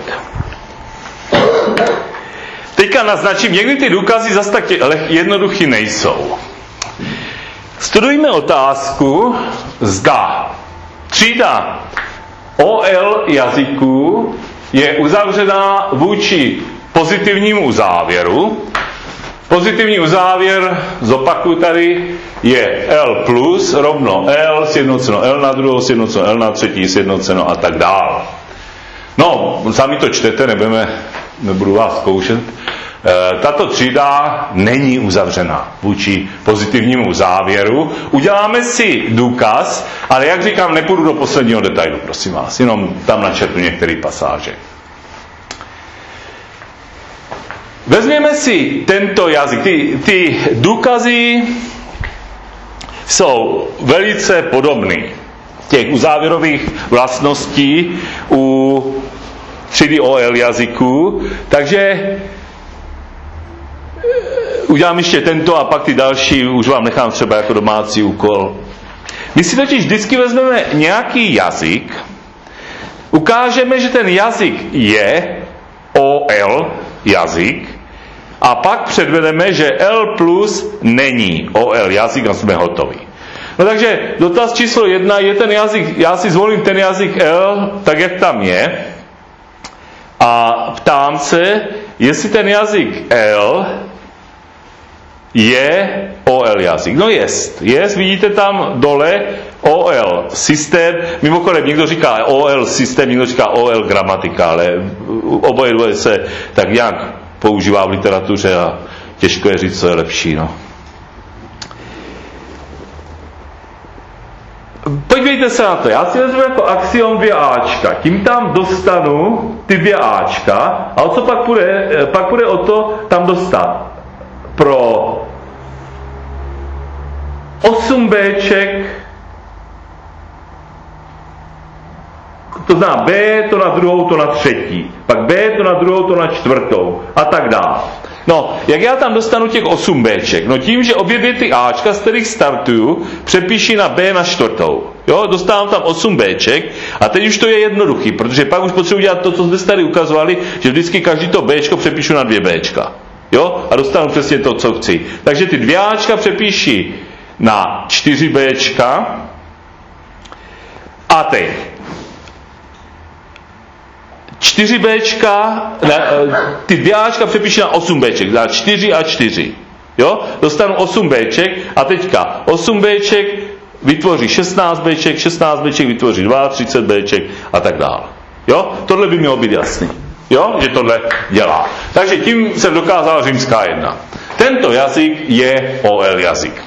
Teďka naznačím, někdy ty důkazy zase tak jednoduchý nejsou. Studujme otázku, zda třída OL jazyků je uzavřená vůči pozitivnímu uzávěru. Pozitivní uzávěr, zopakuju tady, je L plus rovno L sjednoceno L na druhou, sjednoceno L na třetí, sjednoceno a tak dále. No, sami to čtete, nebudu vás zkoušet. Tato třída není uzavřena vůči pozitivnímu závěru. Uděláme si důkaz, ale jak říkám, nepůjdu do posledního detailu, prosím vás, jenom tam načetnu některé pasáže. Vezměme si tento jazyk. Ty důkazy jsou velice podobné. Těch uzávěrových vlastností u třídy OL jazyků, takže udělám ještě tento a pak ty další už vám nechám třeba jako domácí úkol. My si totiž vždycky vezmeme nějaký jazyk, ukážeme, že ten jazyk je OL jazyk a pak předvedeme, že L plus není OL jazyk a jsme hotoví. No takže dotaz číslo 1 je ten jazyk, já si zvolím ten jazyk L tak, jak tam je a ptám se, jestli ten jazyk L je OL jazyk. No jest, vidíte tam dole OL systém, mimochodem někdo říká OL systém, někdo říká OL gramatika, ale oboje dvoje se tak nějak používá v literatuře a těžko je říct, co je lepší. No. Podívejte se na to, já si vezmu jako axiom 2Ačka, tím tam dostanu ty 2Ačka a o co pak půjde? Pak půjde o to tam dostat pro 8Bček, to znamená B, to na druhou, to na třetí, pak B, to na druhou, to na čtvrtou a tak dále. No, jak já tam dostanu těch 8Bček? No tím, že obě dvě ty Ačka, z kterých startuju, přepíši na B na čtvrtou. Jo, dostávám tam 8Bček a teď už to je jednoduchý, protože pak už potřebuji dělat to, co jsme tady ukazovali, že vždycky každý to Bčko přepíšu na 2Bčka. Jo, a dostanu přesně to, co chci. Takže ty 2Ačka přepíši na 4Bčka a teď 4Bčka, ty 2Ačka přepíši na 8Bček, na 4 a 4. Jo? Dostanu 8Bček a teďka 8Bček vytvoří 16Bček, 16Bček vytvoří 30Bček a tak dále. Jo? Tohle by mělo být jasný. Jo? Že tohle dělá. Takže tím se dokázala římská 1. Tento jazyk je OL jazyk.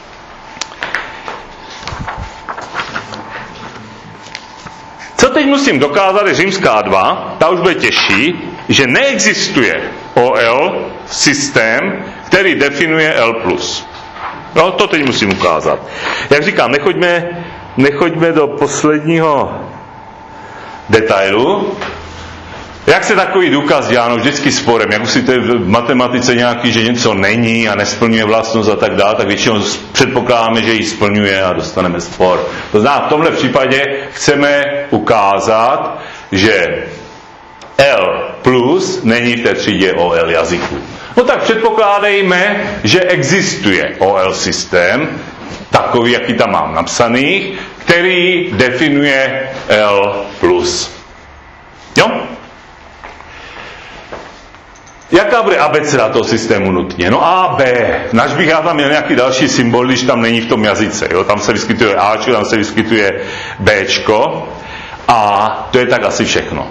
Co teď musím dokázat je římská 2, ta už bude těžší, že neexistuje OL systém, který definuje L+. No, to teď musím ukázat. Jak říkám, nechoďme do posledního detailu. Jak se takový důkaz dělá? No vždycky sporem. Jak si to je v matematice nějaký, že něco není a nesplňuje vlastnost a tak dále, tak většinou předpokládáme, že ji splňuje a dostaneme spor. To znamená, v tomhle případě chceme ukázat, že L plus není v té třídě OL jazyků. No tak předpokládejme, že existuje OL systém, takový, jaký tam mám napsaný, který definuje L plus. Jo? Jaká bude abeceda toho systému nutně? No A, B. Naž bych já tam měl nějaký další symbol, když tam není v tom jazyce. Jo? Tam se vyskytuje Ačko, tam se vyskytuje Bčko. A to je tak asi všechno.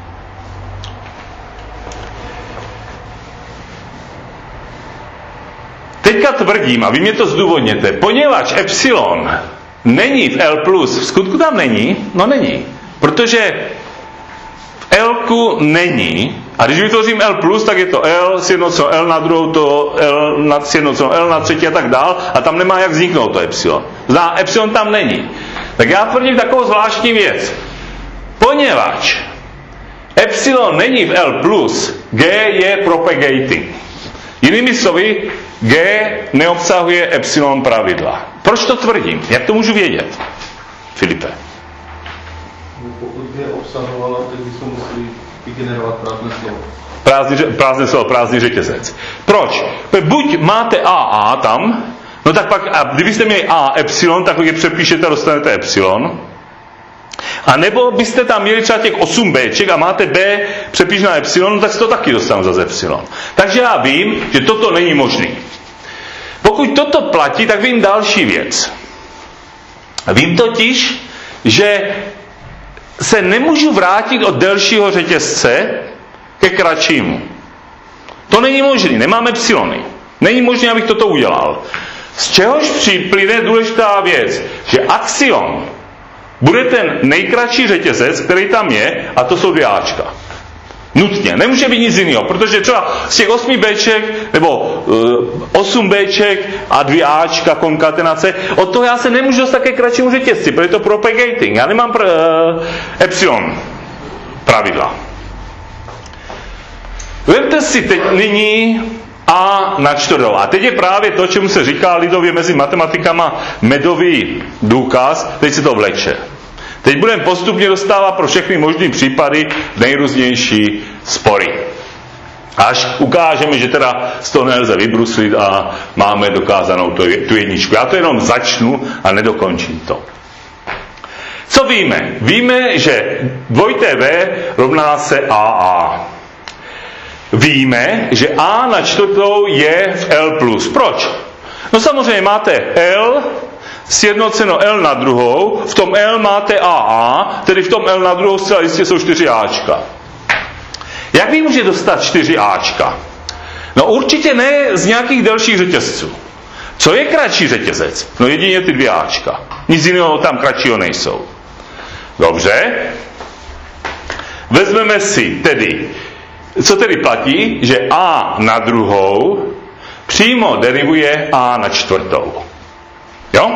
Teďka tvrdím, a vy mě to zdůvodněte, poněvadž epsilon není v L+, v skutku tam není? No není. Protože v L-ku není A když vytvořím L+, tak je to L sjednoceno L na druhou, to L sjednoceno L na třetí a tak dál, a tam nemá jak vzniknout to epsilon. Epsilon tam není. Tak já tvrdím takovou zvláštní věc. Poněvadž epsilon není v L+, G je propagating. Jinými slovy, G neobsahuje epsilon pravidla. Proč to tvrdím? Jak to můžu vědět, Filipe? Pokud G obsahovala, tak bychom museli vygenerovat prázdné slovo. Prázdný řetězec. Proč? Buď máte AA tam, no tak pak, a kdybyste měli A epsilon, tak je přepíšete a dostanete epsilon. A nebo byste tam měli třeba těch 8 Bček a máte B přepíš na epsilon, tak se to taky dostanu za epsilon. Takže já vím, že toto není možný. Pokud toto platí, tak vím další věc. Vím totiž, že se nemůžu vrátit od delšího řetězce ke kratšímu. To není možné, nemám epsilony. Není možné, abych toto udělal. Z čehož připlyne důležitá věc, že axiom bude ten nejkratší řetězec, který tam je, a to jsou 2 Ačka. Nutně. Nemůže být nic jiného, protože třeba z těch 8 Bček, nebo 8 Bček a 2 Ačka konkatenace, od toho já se nemůžu dostat ke kratšímu řetězci, protože je to propagating. Já nemám epsilon pravidla. Vemte si teď nyní A na čtvrtou. A teď je právě to, čemu se říká lidově mezi matematikama medový důkaz, teď se to vleče. Teď budeme postupně dostávat pro všechny možné případy nejrůznější spory. Až ukážeme, že teda z toho nelze vybruslit a máme dokázanou tu jedničku. Já to jenom začnu a nedokončím to. Co víme? Víme, že 2V rovná se AA. Víme, že A na čtvrtou je v L+. Proč? No samozřejmě máte L sjednoceno L na druhou, v tom L máte AA, tedy v tom L na druhou zcela jistě jsou 4 Ačka. Jak vy může dostat 4 Ačka? No určitě ne z nějakých delších řetězců. Co je kratší řetězec? No jedině ty 2 Ačka. Nic jiného tam kratšího nejsou. Dobře. Vezmeme si tedy, co tedy platí, že A na druhou přímo derivuje A na čtvrtou. Jo?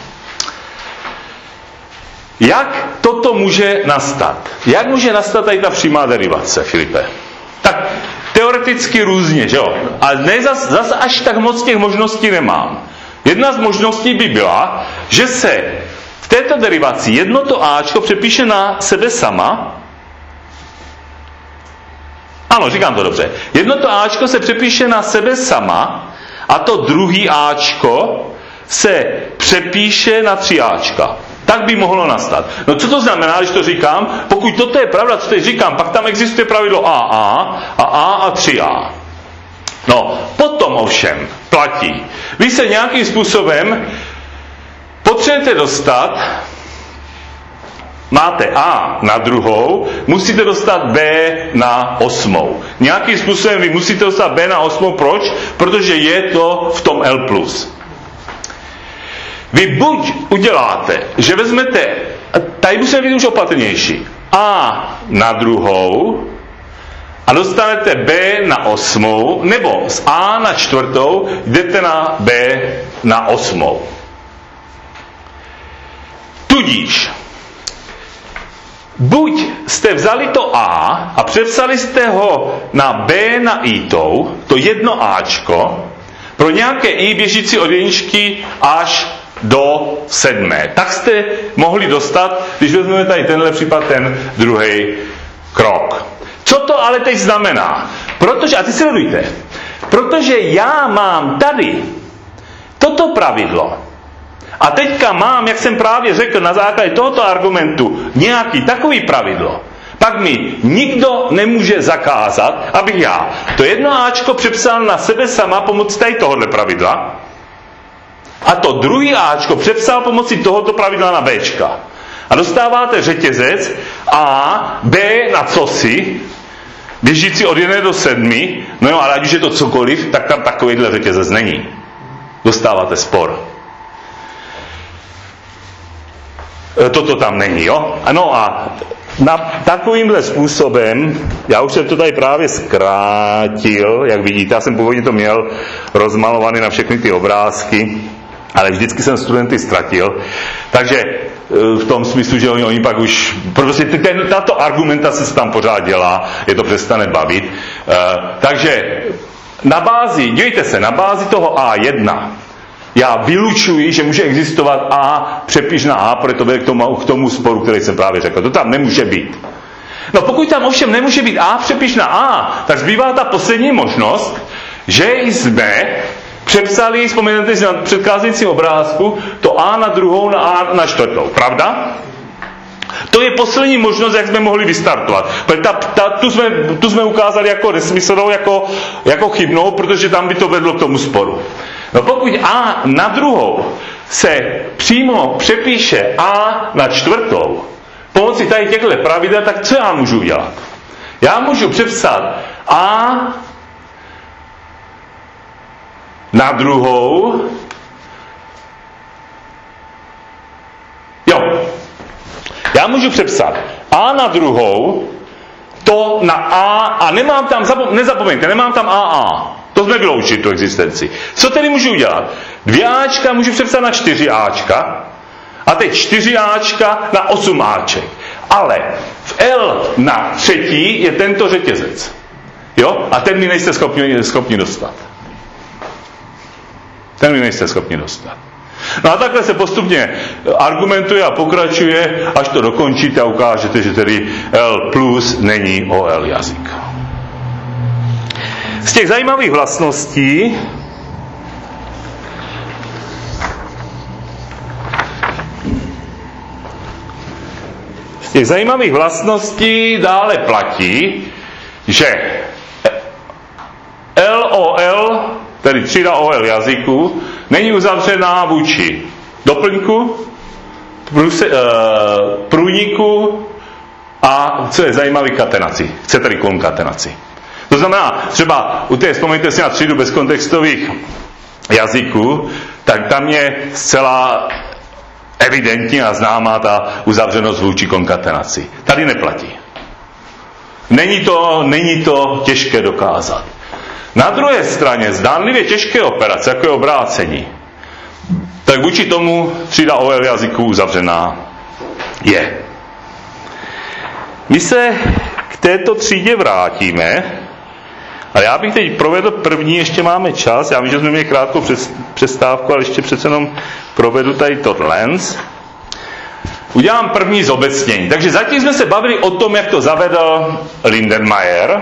Jak toto může nastat? Jak může nastat tady ta přímá derivace, Filipe? Tak teoreticky různě, že jo? Ale ne zas až tak moc těch možností nemám. Jedna z možností by byla, že se v této derivaci jedno to Ačko přepíše na sebe sama. Ano, říkám to dobře. Jedno to Ačko se přepíše na sebe sama a to druhý Ačko se přepíše na 3 Ačka. Tak by mohlo nastat. No co to znamená, když to říkám? Pokud toto je pravda, co teď říkám, pak tam existuje pravidlo AA a 3A. No, potom ovšem platí. Vy se nějakým způsobem potřebujete dostat, máte A na druhou, musíte dostat B na 8. Nějakým způsobem vy musíte dostat B na 8. Proč? Protože je to v tom L+. Vy buď uděláte, že vezmete, tady musíme být už opatrnější, A na druhou a dostanete B na 8, nebo z A na čtvrtou jdete na B na 8. Tudíž, buď jste vzali to A a přepsali jste ho na B na itou, to jedno Ačko, pro nějaké I běžící od jedničky až do 7. Tak jste mohli dostat, když vezmeme tady tenhle případ, ten druhý krok. Co to ale teď znamená? Protože, a teď sledujte, protože já mám tady toto pravidlo a teďka mám, jak jsem právě řekl, na základě tohoto argumentu nějaký takový pravidlo, pak mi nikdo nemůže zakázat, abych já to jedno Ačko přepsal na sebe sama pomocí tady tohohle pravidla a to druhý Ačko přepsal pomocí tohoto pravidla na Bčka. A dostáváte řetězec A, B na cosi, běžící od 1 do 7, no jo, ale ať už je to cokoliv, tak tam takovýhle řetězec není. Dostáváte spor. Toto tam není, jo? No a takovýmhle způsobem, já už jsem to tady právě zkrátil, jak vidíte, já jsem původně to měl rozmalovaný na všechny ty obrázky, ale vždycky jsem studenty ztratil, takže v tom smyslu, že oni pak už, prostě tato argumentace se tam pořád dělá, je to přestane bavit, takže dívejte se, na bázi toho A1 já vylučuji, že může existovat A přepíš na A, protože to vede k tomu sporu, který jsem právě řekl. To tam nemůže být. No pokud tam ovšem nemůže být A přepíš na A, tak zbývá ta poslední možnost, že jsme přepsali, vzpomenete si na předcházejícím obrázku, to A na druhou na A na čtvrtou. Pravda? To je poslední možnost, jak jsme mohli vystartovat. Tu jsme ukázali jako nesmyslnou, jako chybnou, protože tam by to vedlo k tomu sporu. No pokud A na druhou se přímo přepíše A na čtvrtou, pomocí tady těchto pravidel, tak co já můžu udělat? Já můžu přepsat A na druhou, já můžu přepsat A na druhou, to na A nemám tam, nezapomeňte, nemám tam AA. To jsme vyloučili, tu existenci. Co tedy můžu udělat? 2 Ačka můžu přepsat na 4 Ačka a teď 4 Ačka na 8 Aček. Ale v L na třetí je tento řetězec. Jo? A ten mi nejste schopni dostat. No a takhle se postupně argumentuje a pokračuje, až to dokončíte a ukážete, že tedy L plus není OL jazyk. Z těch zajímavých vlastností dále platí, že LOL, tedy třída OL jazyku, není uzavřená vůči doplňku, průniku a, co je zajímavé, katenaci. Chcete-li konkatenaci. To znamená, třeba vzpomeňte si na třídu bezkontextových jazyků, tak tam je zcela evidentní a známá ta uzavřenost vůči konkatenaci. Tady neplatí. Není to těžké dokázat. Na druhé straně zdánlivě těžké operace, jako je obrácení, tak vůči tomu třída OL jazyků uzavřená je. My se k této třídě vrátíme, ale já bych teď provedl první, ještě máme čas, já vím, že jsme měli krátkou přestávku, ale ještě přece jenom provedu tady tohle. Udělám první zobecnění. Takže zatím jsme se bavili o tom, jak to zavedl Lindenmayer,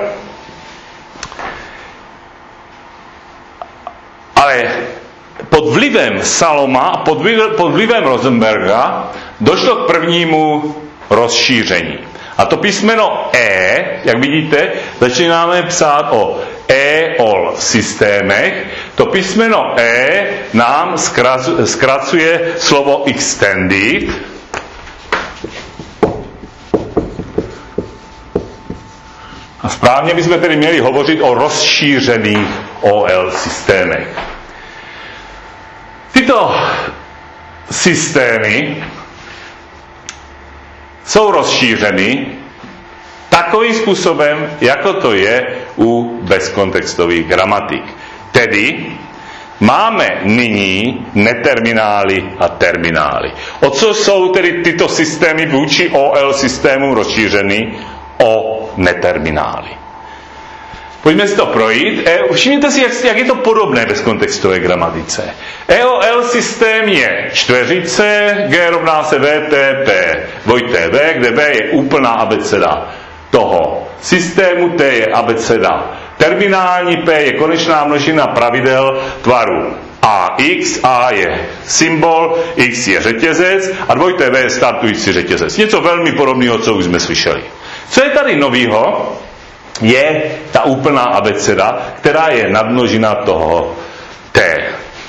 ale pod vlivem Saloma a pod vlivem Rosenberga došlo k prvnímu rozšíření. A to písmeno E, jak vidíte, začínáme psát o EOL systémech. To písmeno E nám zkracuje slovo extended. A správně bychom tedy měli hovořit o rozšířených OL systémech. Tyto systémy jsou rozšířeny takovým způsobem, jako to je u bezkontextových gramatik. Tedy máme nyní neterminály a terminály. O co jsou tedy tyto systémy vůči OL systémům rozšířeny? O neterminály. Pojďme si to projít. Všimněte si, jak je to podobné bezkontextové gramatice. EOL systém je čtveřice, G rovná se VTP, dvojité V, kde V je úplná abeceda toho systému, T je abeceda terminální, P je konečná množina pravidel tvaru AX, A je symbol, X je řetězec a dvojité V je startující řetězec. Něco velmi podobného, co už jsme slyšeli. Co je tady novýho, je ta úplná abeceda, která je nadmnožina toho T.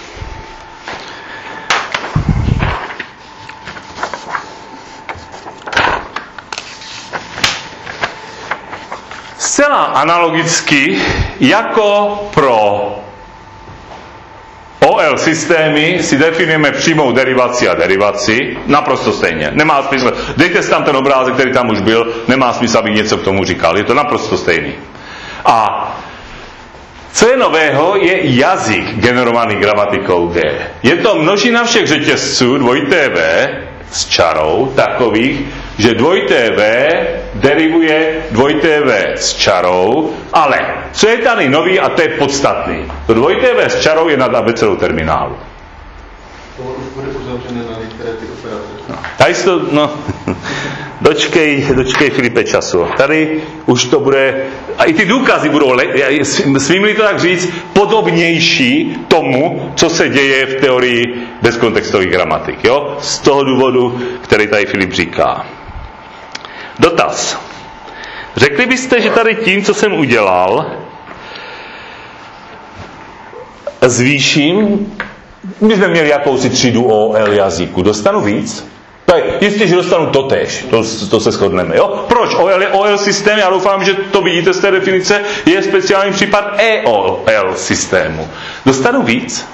Zcela analogicky jako pro OL OL systémy si definujeme přímou derivaci a derivaci, naprosto stejně. Nemá smysl. Dejte si tam ten obrázek, který tam už byl, nemá smysl, abych něco k tomu říkal. Je to naprosto stejný. A co je nového, je jazyk generovaný gramatikou D. Je to množina všech řetězců 2V s čarou takových, že 2V derivuje 2V s čarou, ale co je tady nový a to je podstatný. To 2V s čarou je nad abecedou terminálu. To už bude uzavřené na některé ty operace. Tady to, dočkej Filipe času. Tady už to bude, a i ty důkazy budou, smím-li to tak říct, podobnější tomu, co se děje v teorii bezkontextových gramatik. Jo? Z toho důvodu, který tady Filip říká. Dotaz. Řekli byste, že tady tím, co jsem udělal, zvýším, my jsme měli jakousi třídu OL jazyku, dostanu víc? Tak jistě, že dostanu totéž, to se shodneme, jo? Proč? OL systém, já doufám, že to vidíte z té definice, je speciální případ EOL systému. Dostanu víc?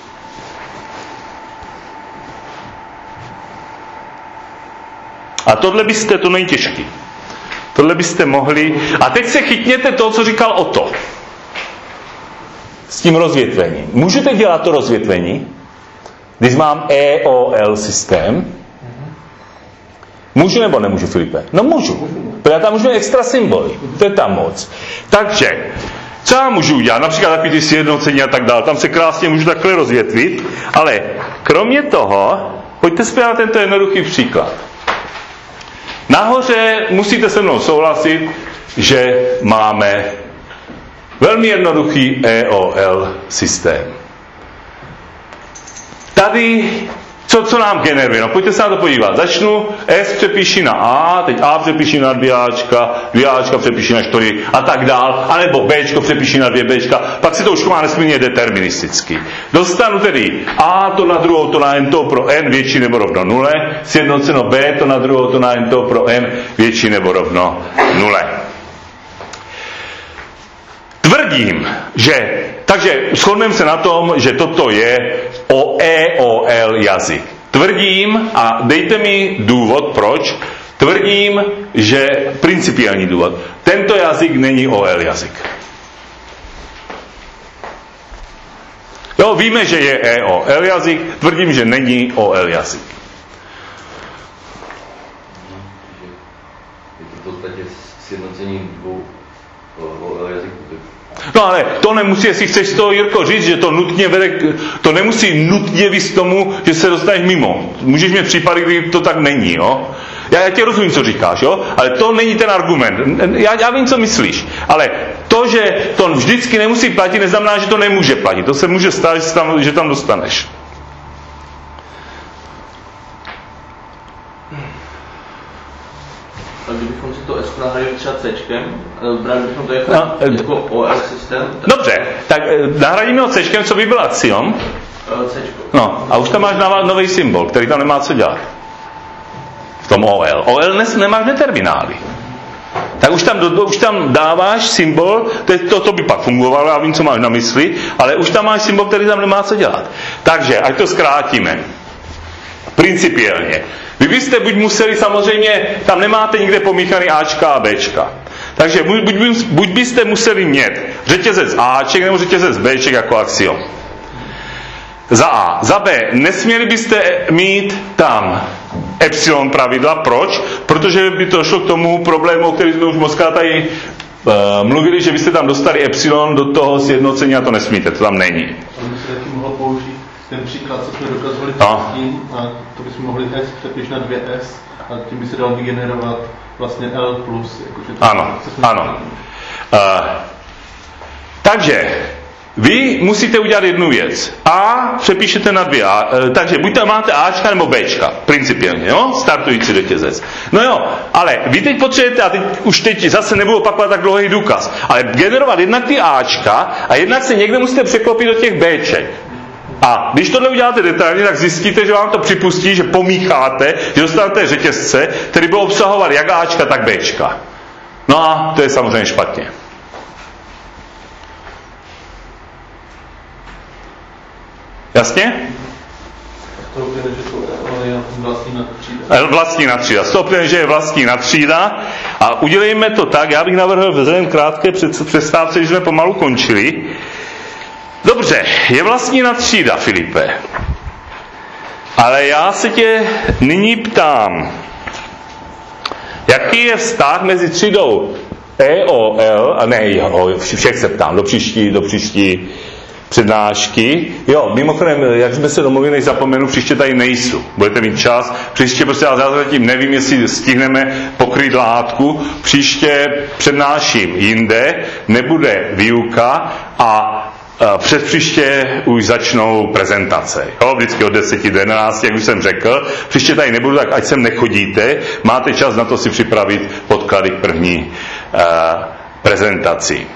A to není těžký. Tohle byste mohli, a teď se chytněte toho, co říkal Otto. S tím rozvětvením. Můžete dělat to rozvětvení, když mám EOL systém? Můžu nebo nemůžu, Filipe? No můžu. Protože tam můžu extra symboly. To je tam moc. Takže, co já můžu udělat? Například takový ty sjednocení a tak dále. Tam se krásně můžu takhle rozvětvit. Ale kromě toho, pojďte zpět na tento jednoduchý příklad. Nahoře musíte se mnou souhlasit, že máme velmi jednoduchý EOL systém. Tady, co nám generuje? No pojďte se na to podívat. Začnu, S přepíši na A, teď A přepíši na 2Ačka přepíši na 4 a tak dál, anebo Bčko přepíši na 2Bčka, pak se to už má nesmírně deterministicky. Dostanu tedy A to na druhou to na N to pro N větší nebo rovno 0, sjednoceno B to na druhou to na N to pro N větší nebo rovno 0. Tvrdím, takže shodneme se na tom, že toto je EOL jazyk. Tvrdím, a dejte mi důvod, proč, tvrdím, že principiální důvod, tento jazyk není OL jazyk. Jo, víme, že je EOL jazyk, tvrdím, že není OL jazyk. Je to v podstatě sjednocení dvou OL jazyků. No ale to nemusí, jestli chceš z toho, Jirko, říct, že to nutně vede, to nemusí nutně vést tomu, že se dostaneš mimo. Můžeš mít případy, kdy to tak není, jo? Já tě rozumím, co říkáš, jo? Ale to není ten argument. Já vím, co myslíš. Ale to, že to vždycky nemusí platit, neznamená, že to nemůže platit. To se může stát, že tam dostaneš. A kdybychom si to S nahradili třeba C-čkem, brali bychom to jako OL systém? Dobře, tak nahradíme ho C-čkem, co by byl axiom? C-čko. No, a už tam máš nový symbol, který tam nemá co dělat. V tom OL. OL nemáš neterminály. Tak už tam dáváš symbol, to by pak fungovalo, já vím, co máš na mysli, ale už tam máš symbol, který tam nemá co dělat. Takže, ať to zkrátíme. Principiálně. Vy byste buď museli, samozřejmě, tam nemáte nikde pomíchaný Ačka a Bčka. Takže buď byste museli mít řetězec Aček nebo řetězec Bček jako axiom. Za A. Za B. Nesměli byste mít tam epsilon pravidla. Proč? Protože by to šlo k tomu problému, o který jsme už moc tady mluvili, že byste tam dostali epsilon do toho sjednocení a to nesmíte, to tam není. To by se taky mohlo použít ten příklad, co jsme dokazovali předtím, a to bychom mohli S přepíš na 2S a tím by se dal vygenerovat vlastně L+. Ano. Takže vy musíte udělat jednu věc. A přepíšete na 2. Takže buď tam máte Ačka nebo Bčka, principiálně, jo? Startující řetězec. No jo, ale vy teď potřebujete, a teď zase nebudu opakovat tak dlouhý důkaz, ale generovat jednak ty Ačka a jednak se někde musíte překlopit do těch Bček. A když tohle uděláte detailně, tak zjistíte, že vám to připustí, že pomícháte, že dostanete řetězce, který byl obsahovat jak Ačka, tak Bčka. No a to je samozřejmě špatně. Jasně? Vlastní nadtřída. Stopně, že je vlastní nadtřída. A udělejme to tak, já bych navrhl vzhledem krátké přestávce, že jsme pomalu končili. Dobře, je vlastní nadtřída, Filipe. Ale já se tě nyní ptám, jaký je vztah mezi třídou EOL, a ne, všech se ptám, do příští přednášky. Jo, mimochodem, jak jsme se domluvili, než zapomenu, příště tady nejsou. Budete mít čas. Příště prostě, já zatím nevím, jestli stihneme pokryt látku. Příště přednáším jinde, nebude výuka a přes příště už začnou prezentace. Jo, vždycky od 10 do 11, jak už jsem řekl. Příště tady nebudu, tak ať sem nechodíte. Máte čas na to si připravit podklady k první prezentaci.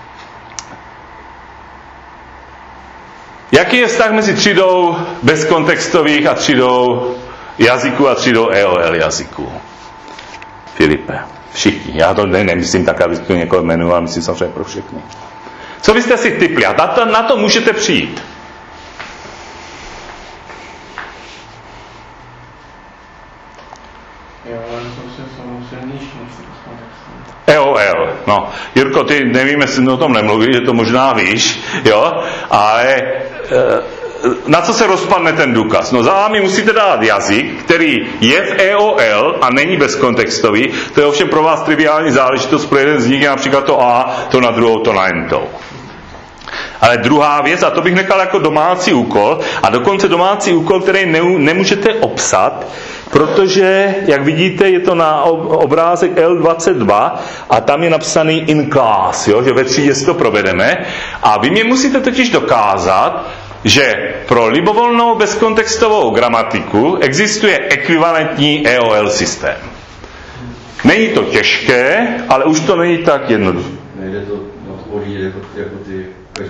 Jaký je vztah mezi třídou bezkontextových a třídou jazyků a třídou EOL jazyků? Filipe, všichni. Já to nemyslím tak, abych to někoho jmenoval, myslím samozřejmě pro všechny. Co byste si tipli? A na to můžete přijít. EOL, no. Jirko, ty nevím, jestli o tom nemluví, že to možná víš, jo, ale na co se rozpadne ten důkaz? No za vámi musíte dát jazyk, který je v EOL a není bezkontextový, to je ovšem pro vás triviální záležitost, pro jeden z nich je například to A, to na druhou, to na entou. Ale druhá věc, a to bych nechal jako domácí úkol, a dokonce domácí úkol, který nemůžete obsat, protože, jak vidíte, je to na obrázek L22 a tam je napsaný in class, jo, že ve třídě si to provedeme. A vy mě musíte totiž dokázat, že pro libovolnou bezkontextovou gramatiku existuje ekvivalentní EOL systém. Není to těžké, ale už to není tak jednoduché. Nejde to odjíždět jako ty